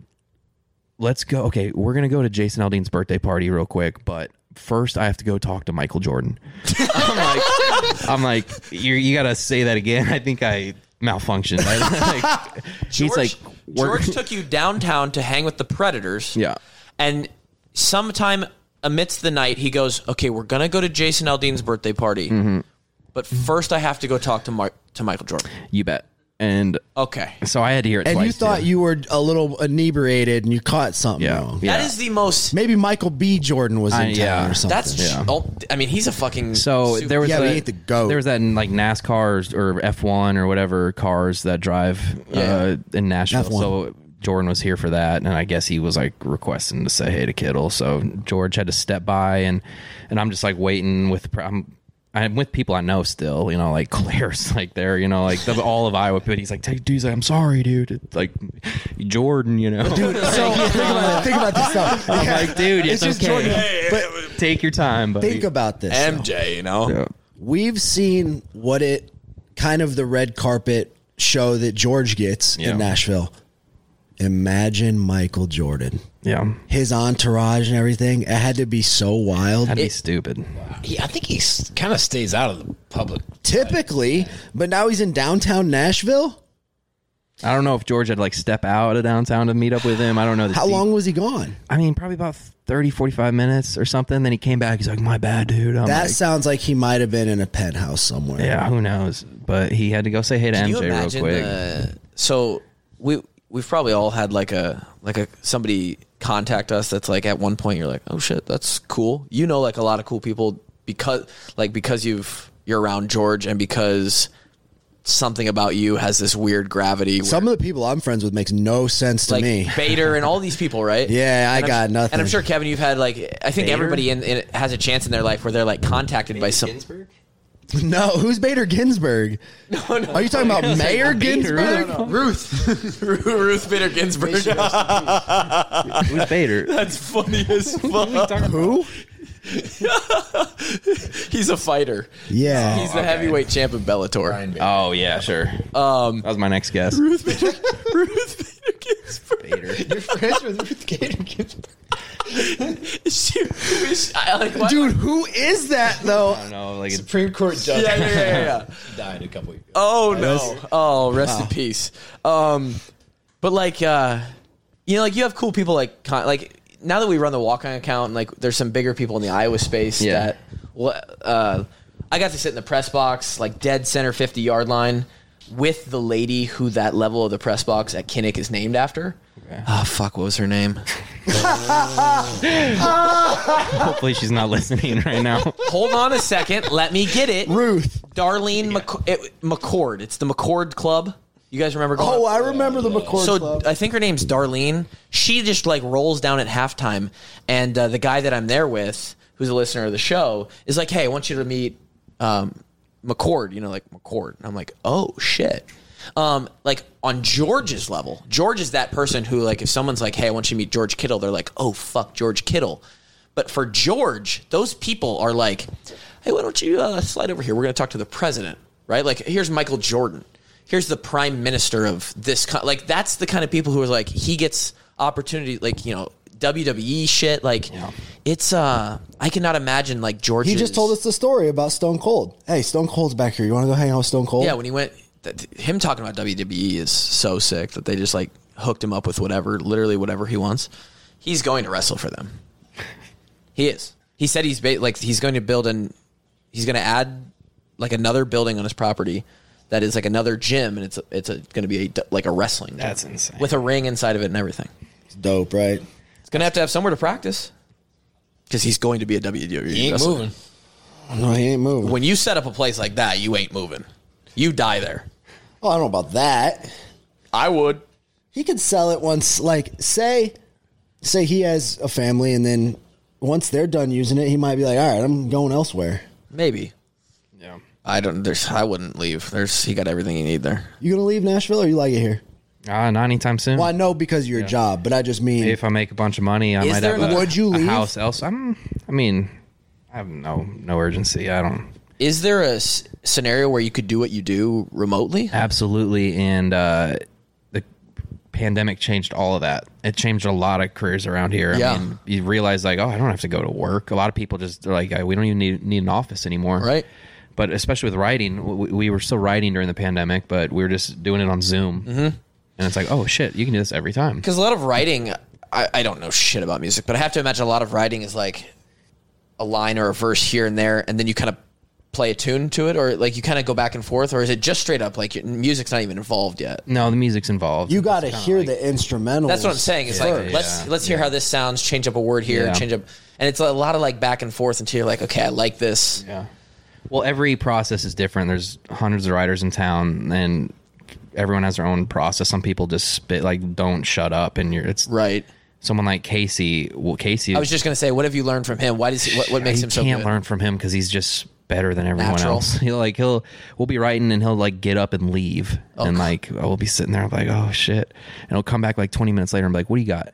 let's go. Okay, we're gonna go to Jason Aldean's birthday party real quick, but first I have to go talk to Michael Jordan. I'm like, I'm like, you you gotta say that again. I think I malfunctioned. I, like, he's George, like, we're- George took you downtown to hang with the Predators. yeah. And sometime amidst the night, he goes, "Okay, we're gonna go to Jason Aldean's birthday party, Mm-hmm. but first I have to go talk to Mar- to Michael Jordan." You bet. And Okay, so I had to hear it And twice. you thought too. you were a little inebriated and you caught something Yeah. wrong. Yeah. that is the most. Maybe Michael B. Jordan was in I- town yeah. or something. That's. Yeah. Oh, I mean, he's a fucking. So super- there was Yeah, but that, he ain't the GOAT. There was that in like NASCAR or F one or whatever cars that drive uh, in Nashville. F one. So Jordan was here for that, and I guess he was like requesting to say hey to Kittle. So George had to step by, and and I'm just like waiting with. I'm, I'm with people I know still, you know, like Claire's like there, you know, like the, all of Iowa. But he's like, dude, he's like, I'm sorry, dude. It's like Jordan, you know. Dude, so think about it. Think about this stuff. I'm like, dude, it's, just okay. Jordan. But Take your time, buddy. Think about this. M though. J, you know? Yeah. We've seen what it kind of the red carpet show that George gets Yeah. in Nashville. Imagine Michael Jordan. Yeah. His entourage and everything. It had to be so wild. That'd be stupid. He, I think he kind of stays out of the public. Typically, but now he's in downtown Nashville. I don't know if George had like step out of downtown to meet up with him. I don't know. the How deep- long was he gone? I mean, probably about thirty, forty-five minutes or something. Then he came back. He's like, my bad, dude. I'm That like, sounds like he might have been in a penthouse somewhere. yeah, who knows? But he had to go say hey to Can M you J real imagine quick. the- so we we've probably all had like a like a somebody contact us that's like at one point you're like, oh shit, that's cool. You know, like a lot of cool people because like because you've you're around George and because something about you has this weird gravity. where- Some of the people I'm friends with makes no sense to like me. Bader and all these people, right? Yeah, I And I'm- got nothing. And I'm sure Kevin, you've had like I think Bader? everybody in, in has a chance in their life where they're like contacted by some. No, who's Bader Ginsburg? No, no. Are you talking about Mayor Bader, Ginsburg? no, no. Ruth, Ruth Bader Ginsburg. Who's Bader? That's funny as fuck. Who? He's a fighter. Yeah. He's the heavyweight champ of Bellator. Oh yeah, sure. Um, that was my next guess. Ruth Bader, Ruth Bader Ginsburg. Bader. You're friends with Ruth Gator Ginsburg. She, I, like, what? Dude, who is that though? I don't know, like it's Supreme Court judge. Yeah, yeah, yeah, yeah, yeah. He died a couple weeks ago. Oh no! Oh, rest in peace. Um, but like, uh, you know, like you have cool people like, con- like now that we run the walk-on account, and like there's some bigger people in the Iowa space Yeah. that, well, uh, I got to sit in the press box, like dead center fifty yard line, with the lady who that level of the press box at Kinnick is named after. Okay. Oh fuck! What was her name? Hopefully she's not listening right now. Hold on a second. Let me get it. Ruth. Darlene Mc- it, McCord. It's the McCord Club. You guys remember going? Oh, I remember the McCord So Club. I think her name's Darlene. She just like rolls down at halftime, and uh, the guy that I'm there with, who's a listener of the show, is like, "Hey, I want you to meet um, McCord." You know, like McCord. And I'm like, "Oh shit." Um, like on George's level, George is that person who, like, if someone's like, "Hey, I want you to meet George Kittle," they're like, "Oh fuck, George Kittle." But for George, those people are like, "Hey, why don't you uh, slide over here? We're going to talk to the president, right? Like, here's Michael Jordan. Here's the prime minister of this." Co-. Like, that's the kind of people who are like, he gets opportunity, like, you know, W W E shit. Like, it's, uh, I cannot imagine, like, George. He just told us the story about Stone Cold. Hey, Stone Cold's back here. You want to go hang out with Stone Cold? Yeah, when he went, that, him talking about W W E is so sick that they just, like, hooked him up with whatever, literally whatever he wants. He's going to wrestle for them. He is. He said he's ba- like he's going to build an he's going to add like another building on his property that is like another gym, and it's a, it's a, going to be a, like a wrestling gym. That's insane. With a ring inside of it and everything. It's dope, right? It's going to have to have somewhere to practice because he's going to be a W W E He ain't wrestler. moving. No, he ain't moving. When you set up a place like that, you ain't moving. You die there. Oh, I don't know about that. I would. He could sell it once, like, say, say he has a family, and then once they're done using it, he might be like, all right, I'm going elsewhere. Maybe. Yeah. I don't. There's. I wouldn't leave. There's. He got everything you need there. You gonna leave Nashville, or you like it here? Uh, not anytime soon. Well, I know because of your job, but I just mean, If I make a bunch of money, I Is might there have an- a, Would you a leave? house else. I'm, I mean, I have no no urgency. I don't. Is there a s- scenario where you could do what you do remotely? Absolutely, and uh, the pandemic changed all of that. It changed a lot of careers around here. Yeah. I mean, you realize like, oh, I don't have to go to work. A lot of people just are like, we don't even need need an office anymore, Right. But especially with writing, we, we were still writing during the pandemic, but we were just doing it on Zoom, mm-hmm. and it's like, oh shit, you can do this every time. Because a lot of writing, I, I don't know shit about music, but I have to imagine a lot of writing is like a line or a verse here and there, and then you kind of play a tune to it, or like you kind of go back and forth, or is it just straight up like your music's not even involved yet? No, the music's involved. you got to It's kinda hear like- the instrumentals. That's what I'm saying. It's Yeah, like yeah, let's yeah. let's hear how this sounds. Change up a word here. Yeah. Change up, and it's a lot of like back and forth until you're like, okay, I like this. Yeah. Well, every process is different. There's hundreds of writers in town, and everyone has their own process. Some people just spit like, don't shut up, and you're it's Right. someone like Casey. Well, Casey, I was just gonna say, what have you learned from him? Why does he? What, what makes you him so can't good? learn from him because he's just better than everyone Natural. else. He'll like he'll we'll be writing and he'll like get up and leave, and like we'll be sitting there like, oh shit, and he'll come back like twenty minutes later and be like, what do you got?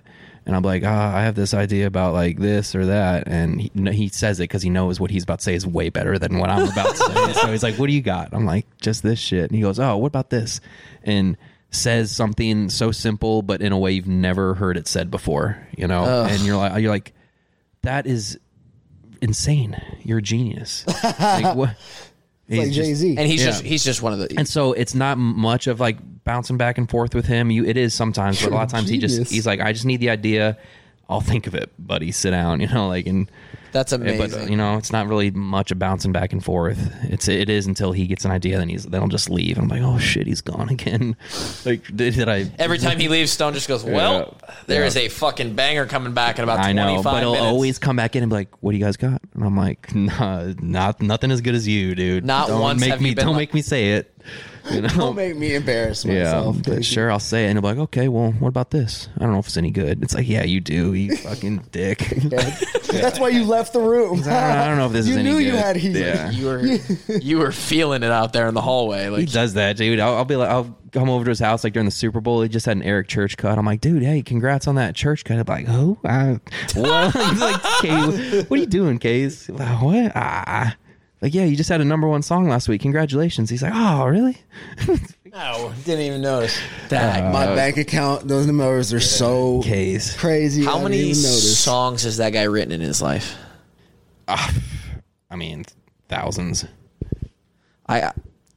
And I'm like, ah, I have this idea about like this or that. And he, he says it because he knows what he's about to say is way better than what I'm about to say. So he's like, what do you got? I'm like, just this shit. And he goes, oh, what about this? And says something so simple, but in a way you've never heard it said before, you know? Ugh. And you're like, you're like, that is insane. You're a genius. Like what? It's like Jay-Z. And he's Yeah. just he's just one of the. And so it's not much of like bouncing back and forth with him. You, it is sometimes, but a lot of times he just Genius. he's like, I just need the idea. I'll think of it, buddy. Sit down, you know, like and That's amazing. But you know, it's not really much of bouncing back and forth. It's it is until he gets an idea, then he's then he'll just leave. I'm like, oh shit, he's gone again. Like did, did I? Every time he leaves, Stone just goes, well, Yeah. there Yeah. is a fucking banger coming back in about I know, twenty-five but he'll minutes. always come back in and be like, "What do you guys got?" And I'm like, "Nah, not nothing as good as you, dude. Not don't once make have me you been don't like- make me say it." You know? Don't make me embarrass Yeah, myself. but sure, I'll say it. And he'll be like, okay, well, what about this? I don't know if it's any good. It's like, yeah, you do, you fucking dick. That's why you left the room. I, don't, I don't know if this you is any knew good. you had heat. Yeah. You were you were feeling it out there in the hallway. He Like does that, dude. I'll, I'll be like, I'll come over to his house like during the Super Bowl. He just had an Eric Church cut. I'm like, dude, hey, congrats on that Church cut. I'm like, who? Uh, what? He's like, Kay, what are you doing, Kays? Like, what? Ah. Like, yeah, you just had a number one song last week. Congratulations. He's like, oh, really? No, didn't even notice. that. My bank account, those numbers are so Kays. crazy. How I didn't many even notice. songs has that guy written in his life? I mean, thousands. I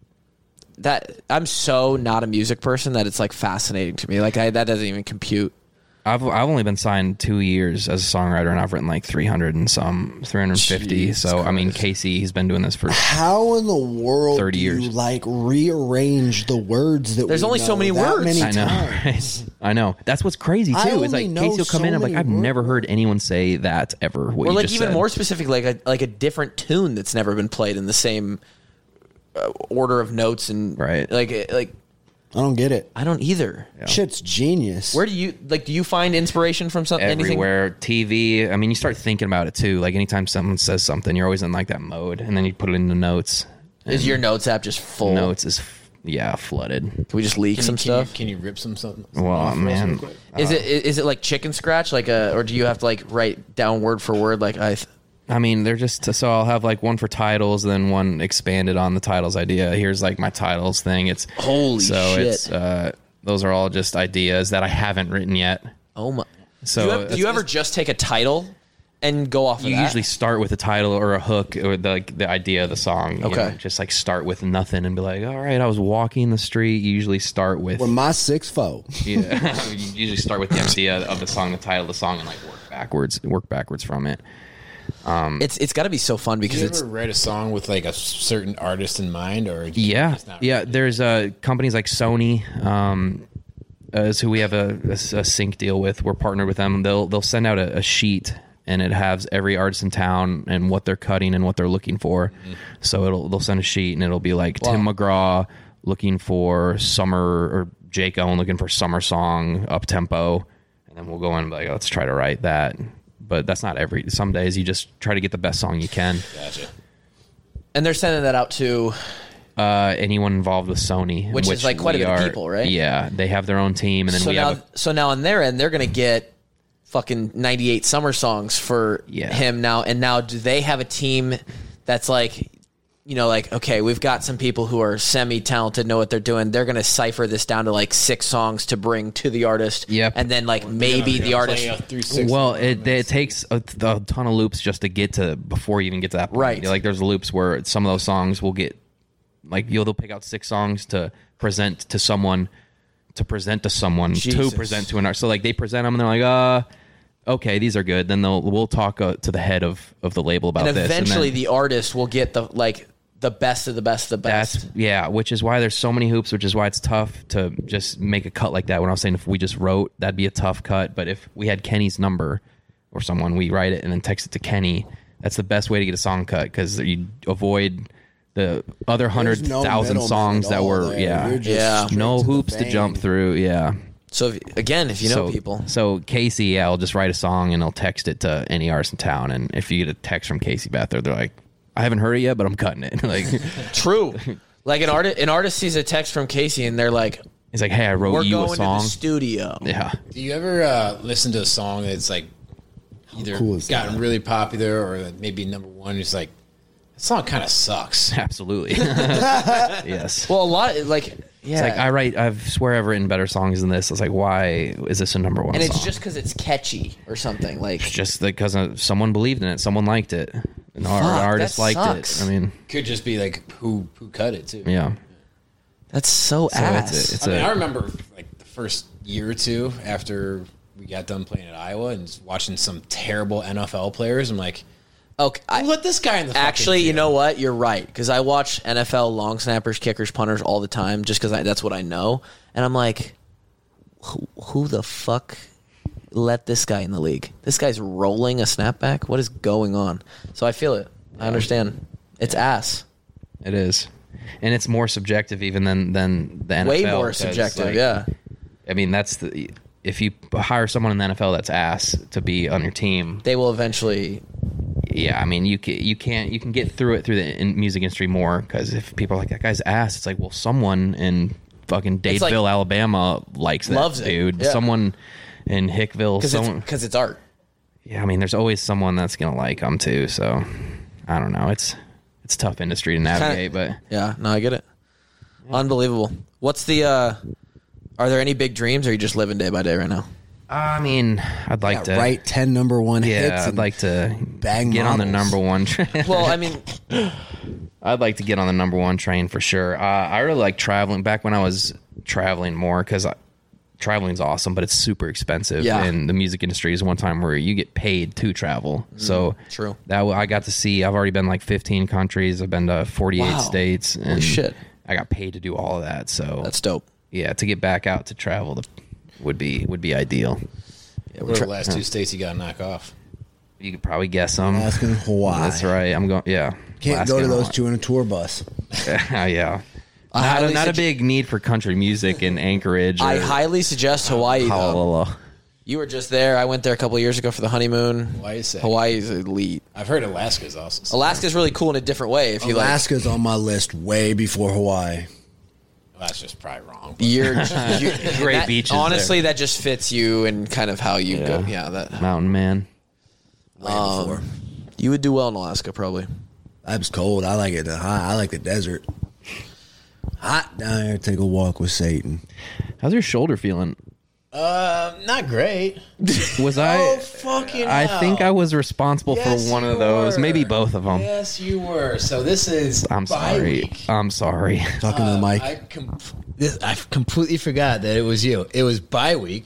that I'm so not a music person that it's like fascinating to me. Like I, that doesn't even compute. I've I've only been signed two years as a songwriter, and I've written like three hundred and some, three hundred fifty. Jesus So I mean, Christ. Casey, he's been doing this for How in the world thirty do you years. like rearrange the words that There's we only know so many that words. Many I know, times? right? I know. That's what's crazy too. I Is only like know Casey will come so in. I'm like, many I've never words. heard anyone say that ever. What Or you like just even said. more specific, like a like a different tune that's never been played in the same uh, order of notes and Right. Like like I don't get it. I don't either. Shit's genius. Where do you like? Do you find inspiration from something? Anything? everywhere. T V. I mean, you start thinking about it too. Like anytime someone says something, you're always in like that mode, and then you put it in the notes. Is your notes app just full? Notes is yeah flooded. Can we just leak Can some you, can you- stuff? Can you rip some something? Well, off for us man. real quick? Is it is it like chicken scratch, like a, or do you have to like write down word for word? Like I, th- I mean, they're just so I'll have like one for titles, then one expanded on the titles idea. Here's like my titles thing. It's Holy so shit. it's uh, those are all just ideas that I haven't written yet. oh my. So do you, have, do you it's- ever just take a title and go off of You that? usually start with a title or a hook or the like, the idea of the song. you Okay. know, just like start with nothing and be like, all right, I was walking the street. You usually start with With my six foe. yeah. You usually start with the idea of the song, the title of the song, and like work backwards, work backwards from it. It's it's got to be so fun Did because you it's ever write a song with like a certain artist in mind, or did you Yeah, just not yeah. really? There's uh, companies like Sony, um, is who we have a, a, a sync deal with. We're partnered with them. They'll they'll send out a, a sheet, and it has every artist in town and what they're cutting and what they're looking for. Mm-hmm. So it'll they'll send a sheet, and it'll be like Tim McGraw looking for summer, or Jake Owen looking for summer song up tempo, and then we'll go in and be like, let's try to write that. But that's not every. Some days you just try to get the best song you can. Gotcha. and they're sending that out to Uh, anyone involved with Sony, Which is, like, quite a we bit of are- people, right? Yeah, they have their own team, and then so we now have. A, so now on their end they're gonna get fucking ninety-eight summer songs for Yeah. him now. And now do they have a team that's like, you know, like, okay, we've got some people who are semi-talented, know what they're doing. They're going to cipher this down to like six songs to bring to the artist. Yep. And then like maybe the artist. well, it, it takes a, a ton of loops just to get to before you even get to that point. Right. Like there's loops where some of those songs will get like you'll they'll pick out six songs to present to someone, to present to someone Jesus. to present to an artist. So like they present them and they're like, uh. Okay, these are good. Then they'll we'll talk uh, to the head of, of the label about And this. eventually and then, the artist will get the like the best of the best of the best. That's yeah, which is why there's so many hoops, which is why it's tough to just make a cut like that. When I was saying if we just wrote, that'd be a tough cut. But if we had Kenny's number or someone, we write it and then text it to Kenny. That's the best way to get a song cut because you avoid the other hundred There's no thousand middleman songs at that all were there. yeah, You're just Yeah. straight no to the hoops to vein. jump through. Yeah. So if, again, if you know so, people, So Casey, yeah, I'll just write a song and I'll text it to any artist in town. And if you get a text from Casey back there, they're like, I haven't heard it yet, but I'm cutting it. Like, true. Like an artist, an artist sees a text from Casey and they're like, He's like, hey, I wrote We're you going a song. to the studio. Yeah. Do you ever uh, listen to a song that's like either cool is gotten that? really popular or maybe number one? It's like that song kind of sucks. Absolutely. Yes. Well, a lot of, like yeah, It's like I write. I swear I've written better songs than this. It's like, why is this a number one? and it's song? just because it's catchy or something. Like just because someone believed in it, someone liked it, an ar- Fuck, artist that liked sucks. it. I mean, Could just be like who who cut it too. yeah. that's so, So ass. it's a, it's I mean, a I remember like the first year or two after we got done playing at Iowa and just watching some terrible N F L players. I'm like, okay, I, who let this guy in the fucking actually, you field? know what? You're right because I watch N F L long snappers, kickers, punters all the time just because that's what I know, and I'm like, who, who the fuck let this guy in the league? This guy's rolling a snapback. What is going on? So I feel it. I understand. It's ass. it is, and it's more subjective even than than the N F L. Way more 'cause, subjective. like, yeah. I mean, that's the if you hire someone in the N F L that's ass to be on your team. They will eventually. Yeah, I mean, you can, you can't you can get through it through the in music industry more because if people are like that guy's ass, it's like, well, someone in fucking It's like- Dadeville, Alabama, likes that Loves it, dude. yeah. Someone in Hickville, Because it's, someone. 'cause it's art. Yeah, I mean, there's always someone that's gonna like them too. So I don't know. It's it's a tough industry to navigate, but Yeah, no, I get it. Unbelievable. What's the, uh, are there any big dreams or are you just living day by day right now? I mean, I'd like Yeah, to write ten number one hits. Yeah, I'd and like to bang get on the models. number one. Train. Well, I mean, I'd like to get on the number one train for sure. Uh, I really like traveling. Back when I was traveling more, because traveling's awesome, but it's super expensive. Yeah. And the music industry is one time where you get paid to travel. So true. That I got to see. I've already been like fifteen countries. I've been to forty-eight Wow. states. And shit. I got paid to do all of that. So that's dope. yeah, to get back out to travel to, would be would be ideal. Yeah, What we're are tra- the last two states you got to knock off? You could probably guess them. Asking Hawaii. That's right. I'm going. Yeah, Can't Alaska go to and those Hawaii. two in a tour bus. Yeah. I Not, a, highly not a sugge- big need for country music in Anchorage. I or highly suggest Hawaii, though. Honolulu. You were just there. I went there a couple years ago for the honeymoon. Hawaii's sick. Hawaii's elite. I've heard Alaska's also. Alaska's really cool in a different way. If you like, Alaska's on my list way before Hawaii. Well, that's just probably wrong. but- you're, you're Great that- beaches Honestly, that just fits you and kind of how you go. Yeah. Yeah, that Mountain Man. Way Um, before. you would do well in Alaska, probably. It's cold. I like it. The hot. I like the desert. Hot down there. Take a walk with Satan. How's your shoulder feeling? Uh, not great. Was I? Oh, fucking I hell. think I was responsible Yes, for one you of those, were. maybe both of them. Yes, you were. So this is I'm bye sorry. week. I'm sorry. Talking to the mic. I, com- this, I completely forgot that it was you. It was bye week,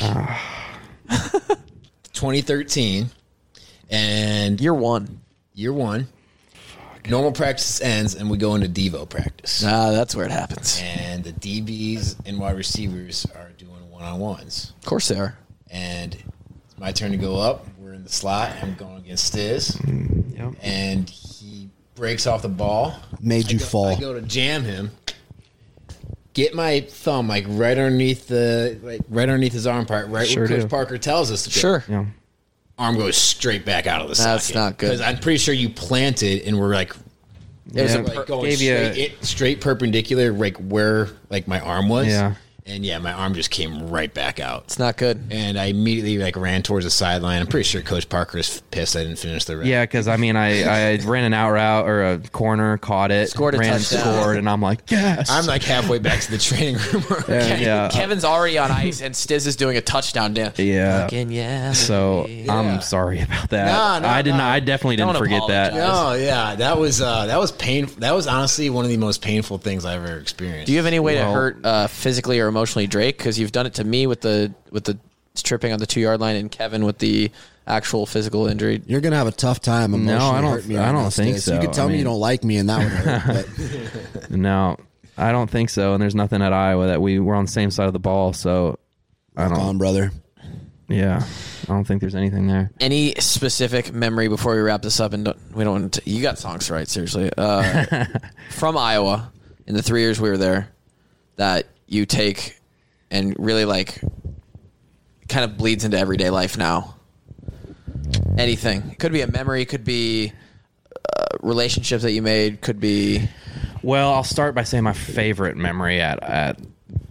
twenty thirteen, and Year one. year one. Normal practice ends, and we go into Devo practice. Ah, that's where it happens. And the D Bs and wide receivers are doing one on ones. Of course they are. And it's my turn to go up. We're in the slot. I'm going against Stiz, Yep. and he breaks off the ball. Made I you go- fall. I go to jam him. Get my thumb like right underneath the like right underneath his arm part, right Sure where Coach do. Parker tells us to. go. Sure. Yeah. Arm goes straight back out of the socket. That's not good. Because I'm pretty sure you planted and we're like, It was Yeah. a per- like going Gave you a- straight, it, straight perpendicular, like where like my arm was. Yeah. And yeah, my arm just came right back out. It's not good. And I immediately like ran towards the sideline. I'm pretty sure Coach Parker is pissed I didn't finish the run. Yeah, because I mean, I, I ran an out route or a corner, caught it, Scored a ran, touchdown. scored, and I'm like, yes. I'm like halfway back to the training room. And, yeah. Kevin's already on ice, and Stiz is doing a touchdown dance. Yeah. Fucking yeah. So baby. I'm sorry about that. No, no, I did no. not. I definitely didn't Don't forget that. apologize. No, yeah, that was uh, that was painful. That was honestly one of the most painful things I've ever experienced. Do you have any way Well- to hurt uh, physically or emotionally Drake? Because you've done it to me with the with the tripping on the two yard line, and Kevin with the actual physical injury. You're gonna have a tough time emotionally. I don't- hurt me I right don't now, think Stiz. so. You could tell I me you mean- don't like me, and that would hurt. But No, I don't think so. And there's nothing at Iowa that we were on the same side of the ball. So I Rock don't. on, brother. Yeah, I don't think there's anything there. Any specific memory before we wrap this up? And don't, we don't. Want to, you got songs to write, seriously. Uh, from Iowa, in the three years we were there, that you take and really like, kind of bleeds into everyday life now. Anything. Could be a memory. Could be uh, relationships that you made. Could be. Well, I'll start by saying my favorite memory at at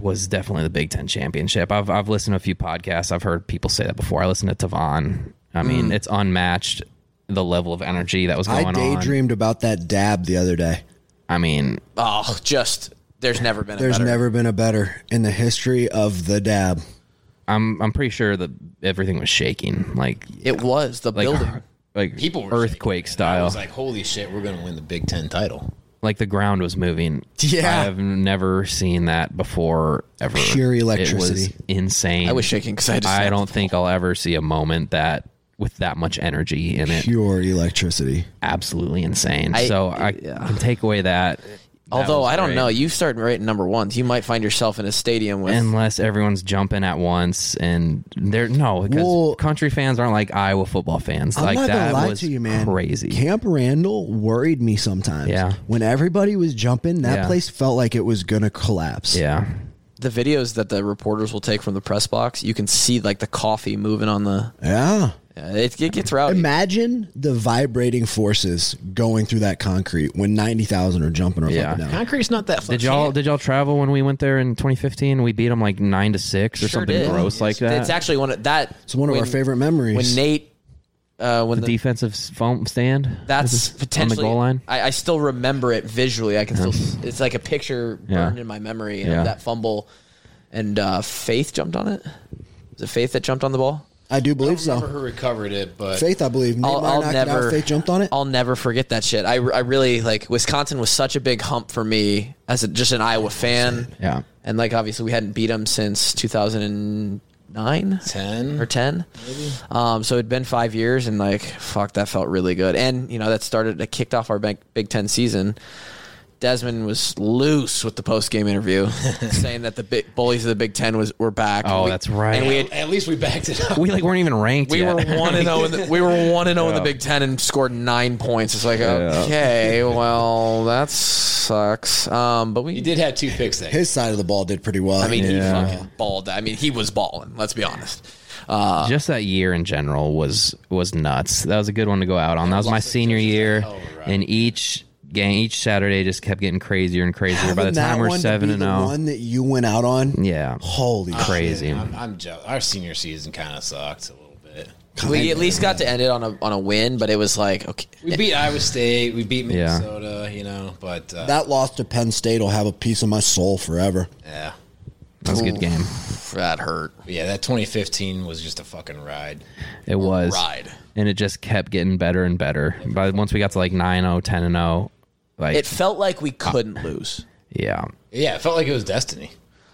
was definitely the Big Ten championship. I've I've listened to a few podcasts. I've heard people say that before. I listened to Tavon. I mean, mm. it's unmatched, the level of energy that was going on. I daydreamed on. about that dab the other day. I mean, oh, just there's never been a there's better. never been a better in the history of the dab. I'm I'm pretty sure that everything was shaking. Like it was the like, building, like people were earthquake shaking. style. I was like, holy shit, we're gonna win the Big Ten title. Like the ground was moving. Yeah. I have never seen that before ever. Pure electricity. It was insane. I was shaking because I just I don't think I'll ever see a moment that with that much energy in it. Pure electricity. Absolutely insane. I, so I yeah. can take away that. Although that I don't great. know, you start right number ones. You might find yourself in a stadium with unless everyone's jumping at once, and they're no because well, country fans aren't like Iowa football fans. I'm like not that gonna lie was to you, man. Crazy. Camp Randall worried me sometimes. Yeah. When everybody was jumping, that Yeah. place felt like it was gonna collapse. Yeah. the videos that the reporters will take from the press box. You can see like the coffee moving on the. Yeah. Yeah, it, it gets rowdy. Imagine the vibrating forces going through that concrete when ninety thousand are jumping up, Yeah. up and down. Concrete's not that fun. Did y'all did y'all travel when we went there in twenty fifteen? We beat them like nine to six or Sure something did. gross like that. It's actually one of that. It's one of when- our favorite memories. When Nate, uh, when the the, defensive foam stand. that's Was this potentially on the goal line. I, I still remember it visually. I can still. It's like a picture Yeah. burned in my memory Yeah. of that fumble, and uh, Faith jumped on it. Was it Faith that jumped on the ball? I do I believe don't remember so. who recovered it, but Faith, I believe. Nate I'll, Meyer I'll knocked it never. out. Faith jumped on it. I'll never forget that shit. I, I really like Wisconsin was such a big hump for me as a, just an Iowa fan. Yeah. And like obviously we hadn't beat them since two thousand nine ten or ten. Maybe. Um, so it'd been five years and like fuck, that felt really good. And you know that started that kicked off our Big, Big Ten season. Desmond was loose with the post game interview, saying that the big bullies of the Big Ten was were back. Oh, We- that's right. And we had, at least we backed it up. We like weren't even ranked. we yet. were one and zero. In the, we were one and zero in the Yeah. Big Ten and scored nine points. It's like okay, well that sucks. Um, but we You did have two picks there. His side of the ball did pretty well. I mean, Yeah. he fucking balled. I mean, he was balling. Let's be honest. Uh, Just that year in general was was nuts. That was a good one to go out on. That was my senior year, hell of a ride. and each game, each Saturday just kept getting crazier and crazier. By the Having that time we're one to seven be and the zero, one that you went out on. yeah, Holy crazy. I'm, I'm jealous. Our senior season kind of sucked a little bit. we at least got to end it on a on a win, but it was like okay. We beat Iowa State. We beat Yeah. Minnesota. You know, but uh, That loss to Penn State will have a piece of my soul forever. yeah, that was a good game. That hurt. But yeah. That twenty fifteen was just a fucking ride. It was, Ride. and it just kept getting better and better. By once we got to like nine oh, ten and zero, like It felt like we couldn't lose. yeah, Yeah, it felt like it was destiny.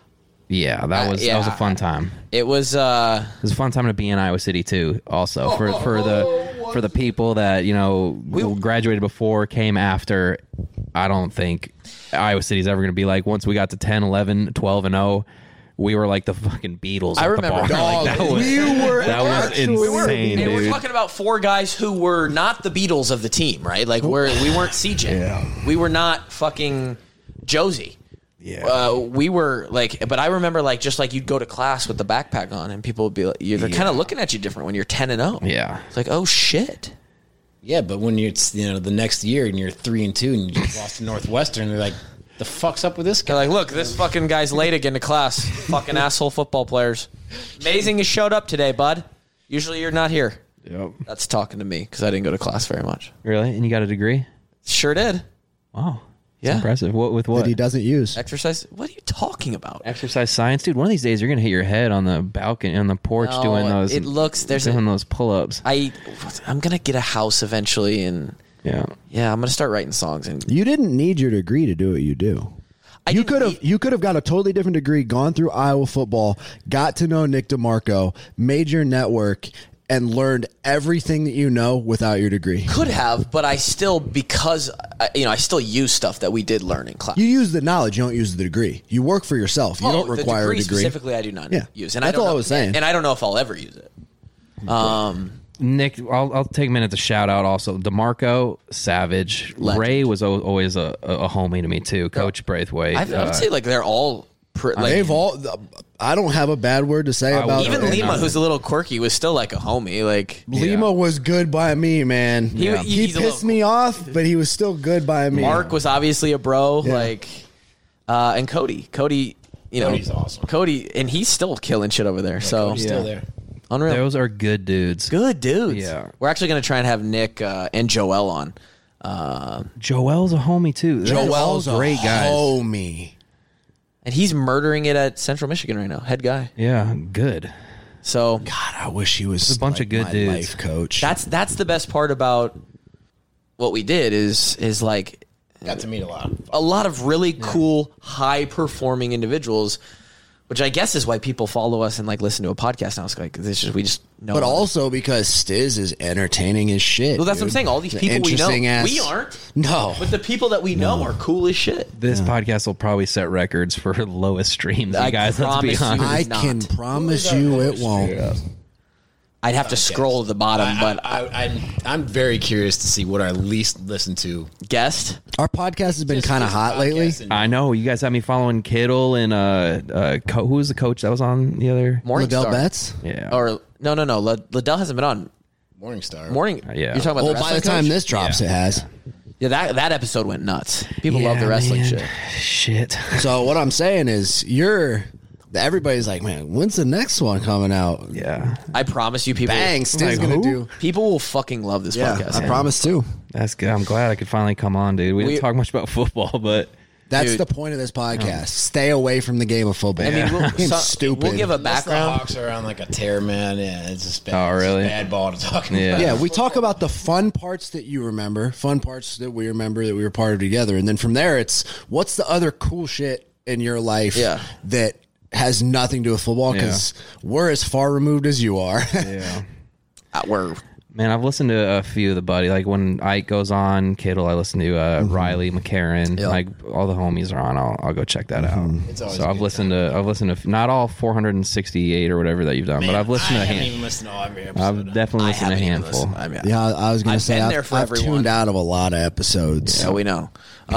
yeah, that Uh, was yeah. that was a fun time. It was. uh It was a fun time to be in Iowa City too. Also for for the for the people that you know graduated before, came after. I don't think Iowa City's ever going to be like once we got to ten, eleven, twelve and zero. We were like the fucking Beatles. I at remember- the bar. Dog, like, that was, we were that was actually- we were- insane, And we're dude. talking about four guys who were not the Beatles of the team, right? Like we're we weren't C J. Yeah. We were not fucking Josie. Yeah. Uh, we were like, but I remember like just like you'd go to class with the backpack on, and people would be like, you're, they're kind of looking at you different when you're ten and zero. Yeah. It's like, oh shit. Yeah, but when you're you know the next year and you're three and two and you just lost to Northwestern, they're like, the fuck's up with this They're guy? like, look, this fucking guy's late again to class. Fucking asshole football players. Amazing you showed up today, bud. Usually you're not here. Yep. That's talking to me because I didn't go to class very much. Really? And you got a degree? Sure did. Wow. That's Yeah. impressive. What with what? That he doesn't use. Exercise. What are you talking about? Exercise science, dude. One of these days, you're gonna hit your head on the balcony, on the porch, No, doing those. it looks- there's a- doing those pull-ups. I, I'm gonna get a house eventually, and Yeah. yeah, I'm gonna start writing songs. And You didn't need your degree to do what you do. I You didn't could have need- you could have got a totally different degree, gone through Iowa football, got to know Nick DeMarco, made your network, and learned everything that you know without your degree. could have, but I still because I- you know I still use stuff that we did learn in class. You use the knowledge, you don't use the degree. You work for yourself. You Oh, don't the require degree a degree. Specifically, I do not Yeah. use, and I That's don't all I know- was saying. And I don't know if I'll ever use it. Um, Nick, I'll, I'll take a minute to shout out also DeMarco, Savage, Legend. Ray was al- always a, a a homie to me too. Coach Braithwaite. I, I would uh, say like they're all pr- like They've all. I don't have a bad word to say I about even would- them. Lima, who's a little quirky, was still like a homie. Like Lima was good by me, man. He- He, he's a pissed little- me off, but he was still good by me. Mark was obviously a bro. Yeah. Like uh, and Cody, Cody, you know, Cody's awesome. Cody, and he's still killing shit over there. so Cody's still there. unreal. Those are good dudes. Good dudes. Yeah. We're actually going to try and have Nick uh, and Joel on. Uh, Joel's a homie too. They're all Joel's great a guys. homie. and he's murdering it at Central Michigan right now, head guy. Yeah, good. So God, I wish he was There's a bunch like of good my dudes. life coach. that's that's the best part about what we did is is like Got to meet a lot. a lot of really cool, high performing individuals, which I guess is why people follow us and like listen to a podcast now. It's like this is we just know. But also because Stiz is entertaining as shit. well, that's what I'm dude. saying. All these people we know, Interesting ass- we aren't. No. But the people that we know are cool as shit. This podcast will probably set records for lowest streams. I You guys, let's be promise you. honest. I It's not. can promise you it won't. I'd have to scroll to the bottom, I, but I, I, I'm I'm very curious to see what our least listened to. guest. Our podcast has been Just- kind of just hot lately. podcasts and- I know you guys have me following Kittle and uh, uh co- who was the coach that was on the other? Morning Liddell Star. Betts? Yeah. Or no, no, no. Lid- Liddell hasn't been on. Morningstar. Morning. Uh, yeah. You're talking about Well, the by the wrestling time coach? this drops, Yeah. it has. Yeah, that that episode went nuts. People love the Yeah, wrestling man. shit. Shit. So what I'm saying is, you're. Everybody's like, man, when's the next one coming out? Yeah. I promise you, people. Bang, Stiz Like gonna who? do. People will fucking love this Yeah, podcast. I promise too. That's good. I'm glad I could finally come on, dude. We, We- didn't talk much about football, but That's Dude. the point of this podcast. Stay away from the game of football. I mean, we'll, It's so- stupid. we'll give a Unless the background. Hawks are on like a tear, man. Yeah, it's just bad. Oh, it's just really? bad ball to talk about. Yeah. Yeah, we talk about the fun parts that you remember, fun parts that we remember that we were part of together, and then from there, it's what's the other cool shit in your life Yeah. that has nothing to do with football because we're as far removed as you are. yeah. Uh, we're Man, I've listened to a few of the buddy. Like when Ike goes on, Kittle, I listen to uh, Riley McCarron. Yeah. Like all the homies are on. I'll, I'll go check that out. It's always So a I've good listened to I've listened to not all four hundred sixty-eight or whatever that you've done, but I've listened I to a haven't hand. even listened to all every episode. I've definitely I listened to a haven't even handful. listened. I mean, yeah, I was going to I've say been I've, there for I've everyone. tuned out of a lot of episodes. yeah, we know.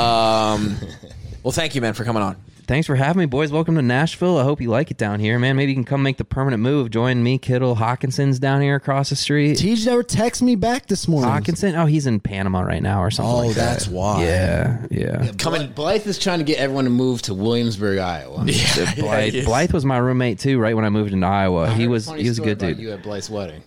Um, well, thank you, man, for coming on. Thanks for having me, boys. Welcome to Nashville. I hope you like it down here, man. Maybe you can come make the permanent move. Join me, Kittle. Hawkinson's down here across the street. Tej never texted me back this morning. Hawkinson? Oh, he's in Panama right now or something Oh, like that. that's why. Yeah, yeah. Coming, Blythe is trying to get everyone to move to Williamsburg, Iowa. Yeah, Blythe, Blythe was my roommate too, right when I moved into Iowa. He was Funny he was a story good about dude. You at Blythe's wedding.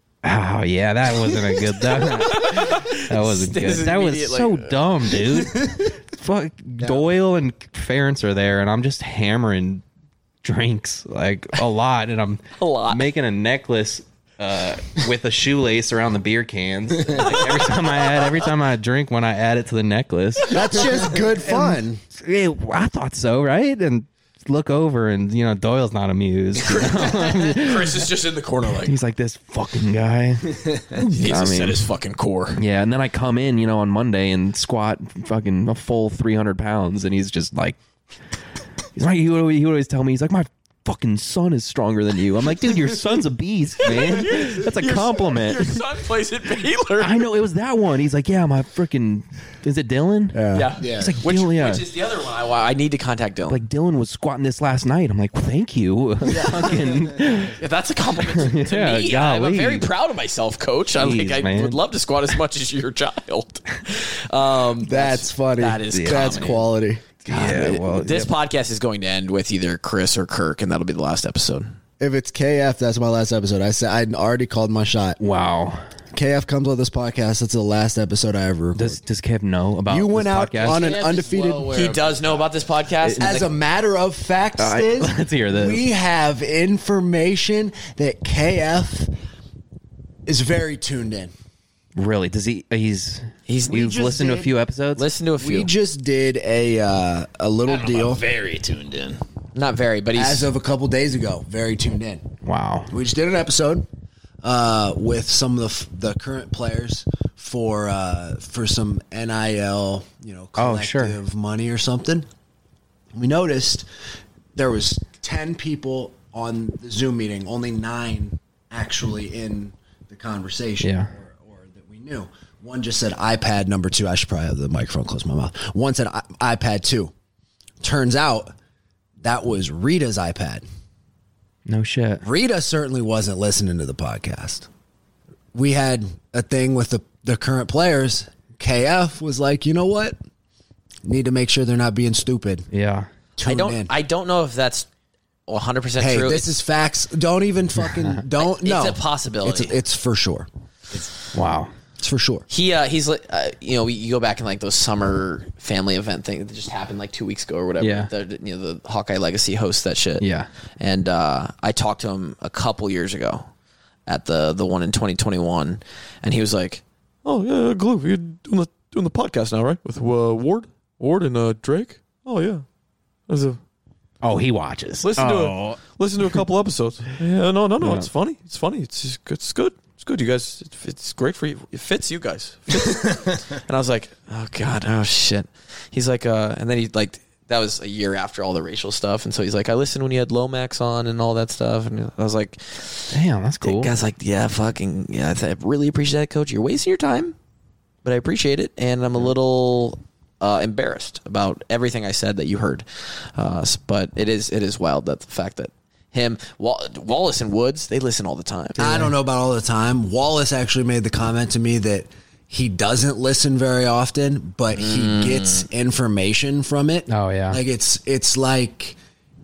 Oh yeah, that wasn't a good. That, that wasn't good. Stiz That was immediately- so dumb, dude. Fuck, Doyle and Ference are there, and I'm just hammering drinks like a lot, and I'm A lot. making a necklace uh, with a shoelace around the beer cans. Like every time I add, every time I drink, when I add it to the necklace, That's just good fun. yeah, I thought so, right? And look over, and you know Doyle's not amused. you know? Chris is just in the corner, like He's like this fucking guy. he's I just mean- at his fucking core. Yeah, and then I come in, you know, on Monday and squat fucking a full three hundred pounds, and he's just like, he's like, he would, always, he would always tell me, he's like, my fucking son is stronger than you. I'm like, dude, your son's a beast, man. That's a compliment. Your son plays at Baylor. I know, it was that one. He's like, yeah, my freaking, is it Dylan? Yeah. Yeah, Yeah. He's like, Which, Dylan, yeah. which is the other one? I, I need to contact Dylan. Like, Dylan was squatting this last night. I'm like, well, thank you. Fucking, if that's a compliment to, to Yeah, me, I'm golly. very proud of myself, Coach. I, Jeez, like, I man. would love to squat as much as your child. Um, That's funny. That is That's comedy. quality. yeah, well, This yeah. podcast is going to end with either Chris or Kirk, and that'll be the last episode. If it's K F, that's my last episode. I said I'd already called my shot. Wow. K F comes on this podcast. That's the last episode I ever recorded. Does, does Kev know about You this went out podcast? on an K F is undefeated. well aware He of- does know about this podcast. As a matter of fact, All right, Stiz, let's hear this. we have information that K F is very tuned in. Really? Does he? He's He's- we You've just listened to a did- few episodes. Listen to a few. We just did a uh, a little deal Very tuned in. Not very, but he's as of a couple days ago. Very tuned in. Wow. We just did an episode uh, with some of the f- the current players for uh, for some N I L, you know, Oh, collective sure. money or something. We noticed there was ten people on the Zoom meeting, only nine actually in the conversation, Yeah. or, or that we knew. One just said iPad number two. I should probably have the microphone close to my mouth. One said I- iPad two. Turns out that was Rita's iPad. No shit. Rita certainly wasn't listening to the podcast. We had a thing with the, the current players. K F was like, you know what? Need to make sure they're not being stupid. Yeah. Tune I don't. in. I don't know if that's one hundred percent hey, true. this It's- is facts. Don't even fucking don't. It's no, a possibility. It's, it's for sure. Wow. It's for sure. He uh, he's like uh, you know, we, you go back in like those summer family event thing that just happened like two weeks ago or whatever. Yeah. The, you know, the Hawkeye Legacy hosts that shit. Yeah. And uh, I talked to him a couple years ago at the the one in twenty twenty-one, and he was like, Oh yeah, Glue, you're doing the doing the podcast now, right? With uh, Ward, Ward and uh, Drake. Oh yeah, There's a, Oh, he watches. listen to oh. a, listen to a couple episodes. Yeah, no, no, no, Yeah. it's funny. It's funny. It's just, good. It's good. It's good. You guys, it, it's great for you. It fits you guys. Fits. and I was like, oh god, oh shit. He's like, uh, and then he like. That was a year after all the racial stuff, and so he's like, I listened when you had Lomax on and all that stuff, and I was like, Damn, that's cool. the guy's like, yeah, fucking, yeah, I th- I really appreciate that, Coach. You're wasting your time, but I appreciate it, and I'm a little uh, embarrassed about everything I said that you heard. Uh, s- but it is it is wild that the fact that him, Wall- Wallace and Woods, they listen all the time. I don't know about all the time. Wallace actually made the comment to me that he doesn't listen very often, but he gets information from it. Oh, yeah. Like it's it's like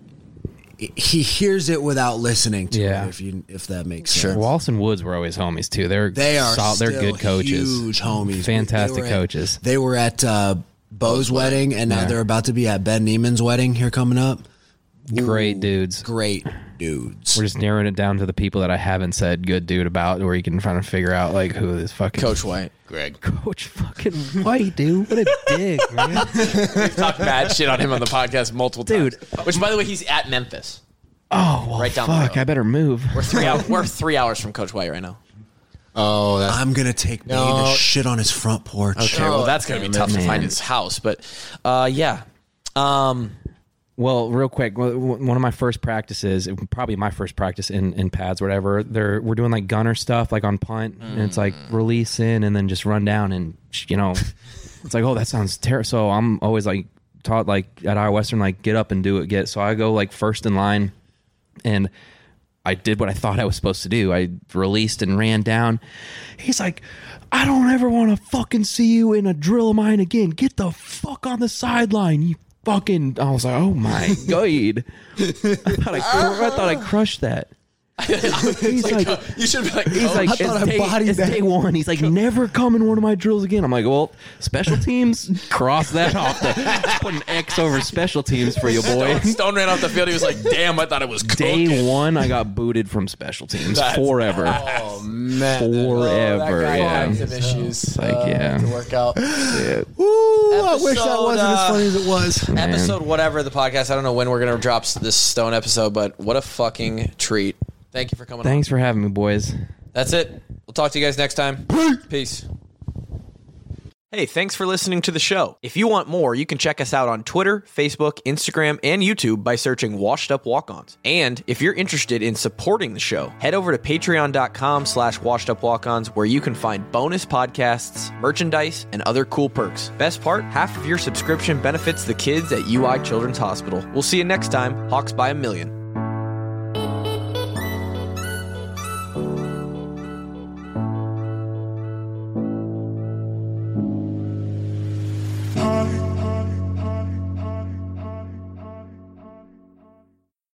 he hears it without listening to Yeah. it, if you if that makes Sure. sense. Wallace and Woods were always homies too. They're They are sol- they're still good coaches. huge homies. Fantastic They were at- coaches. They were at uh, Bo's wedding, and now Yeah. they're about to be at Ben Neiman's wedding here coming up. Great dudes. Great dudes. We're just narrowing it down to the people that I haven't said good dude about, where you can try to figure out like who this fucking Coach White. Greg. Coach fucking White, dude. What a dick, man. We've talked bad shit on him on the podcast multiple times. Dude. Which, by the way, he's at Memphis. Oh, well, Right down the fuck. road. I better move. We're three hours. We're three hours from Coach White right now. Oh, that's I'm gonna take me No. to shit on his front porch. Okay, well, that's gonna be damn tough it, to find man. his house, but uh, yeah. Um, Well, real quick, w- w- one of my first practices, probably my first practice in, in pads, or whatever. They're we're doing like gunner stuff, like on punt, and it's like release in and then just run down, and you know, it's like, oh, that sounds terrible. So I'm always like taught like at Iowa Western, like get up and do it, get. So I go like first in line, and I did what I thought I was supposed to do. I released and ran down. He's like, I don't ever want to fucking see you in a drill of mine again. Get the fuck on the sideline, you fucking. I was like, oh my god. I thought I, cr- I thought I crushed that. He's like, you should be like, he's like, I it's, thought I day, bodied it's that. day one. He's like, never come in one of my drills again. I'm like, well, special teams, cross that off. The, put an X over special teams for you, boy. Stone, Stone ran off the field. He was like, damn, I thought it was cooking. Day one, I got booted from special teams That's- forever. Oh, man. Forever, that guy yeah. had some issues like, uh, yeah. to work out. Yeah. Ooh, I wish that Episode, wasn't uh, as funny as it was. Man. Episode whatever, the podcast. I don't know when we're going to drop this Stone episode, but what a fucking treat. Thank you for coming Thanks on. for having me, boys. That's it. We'll talk to you guys next time. Peace. Hey, thanks for listening to the show. If you want more, you can check us out on Twitter, Facebook, Instagram, and YouTube by searching Washed Up Walk-Ons. And if you're interested in supporting the show, head over to patreon.com slash washed up walk-ons, where you can find bonus podcasts, merchandise, and other cool perks. Best part, half of your subscription benefits the kids at U I Children's Hospital. We'll see you next time. Hawks by a million.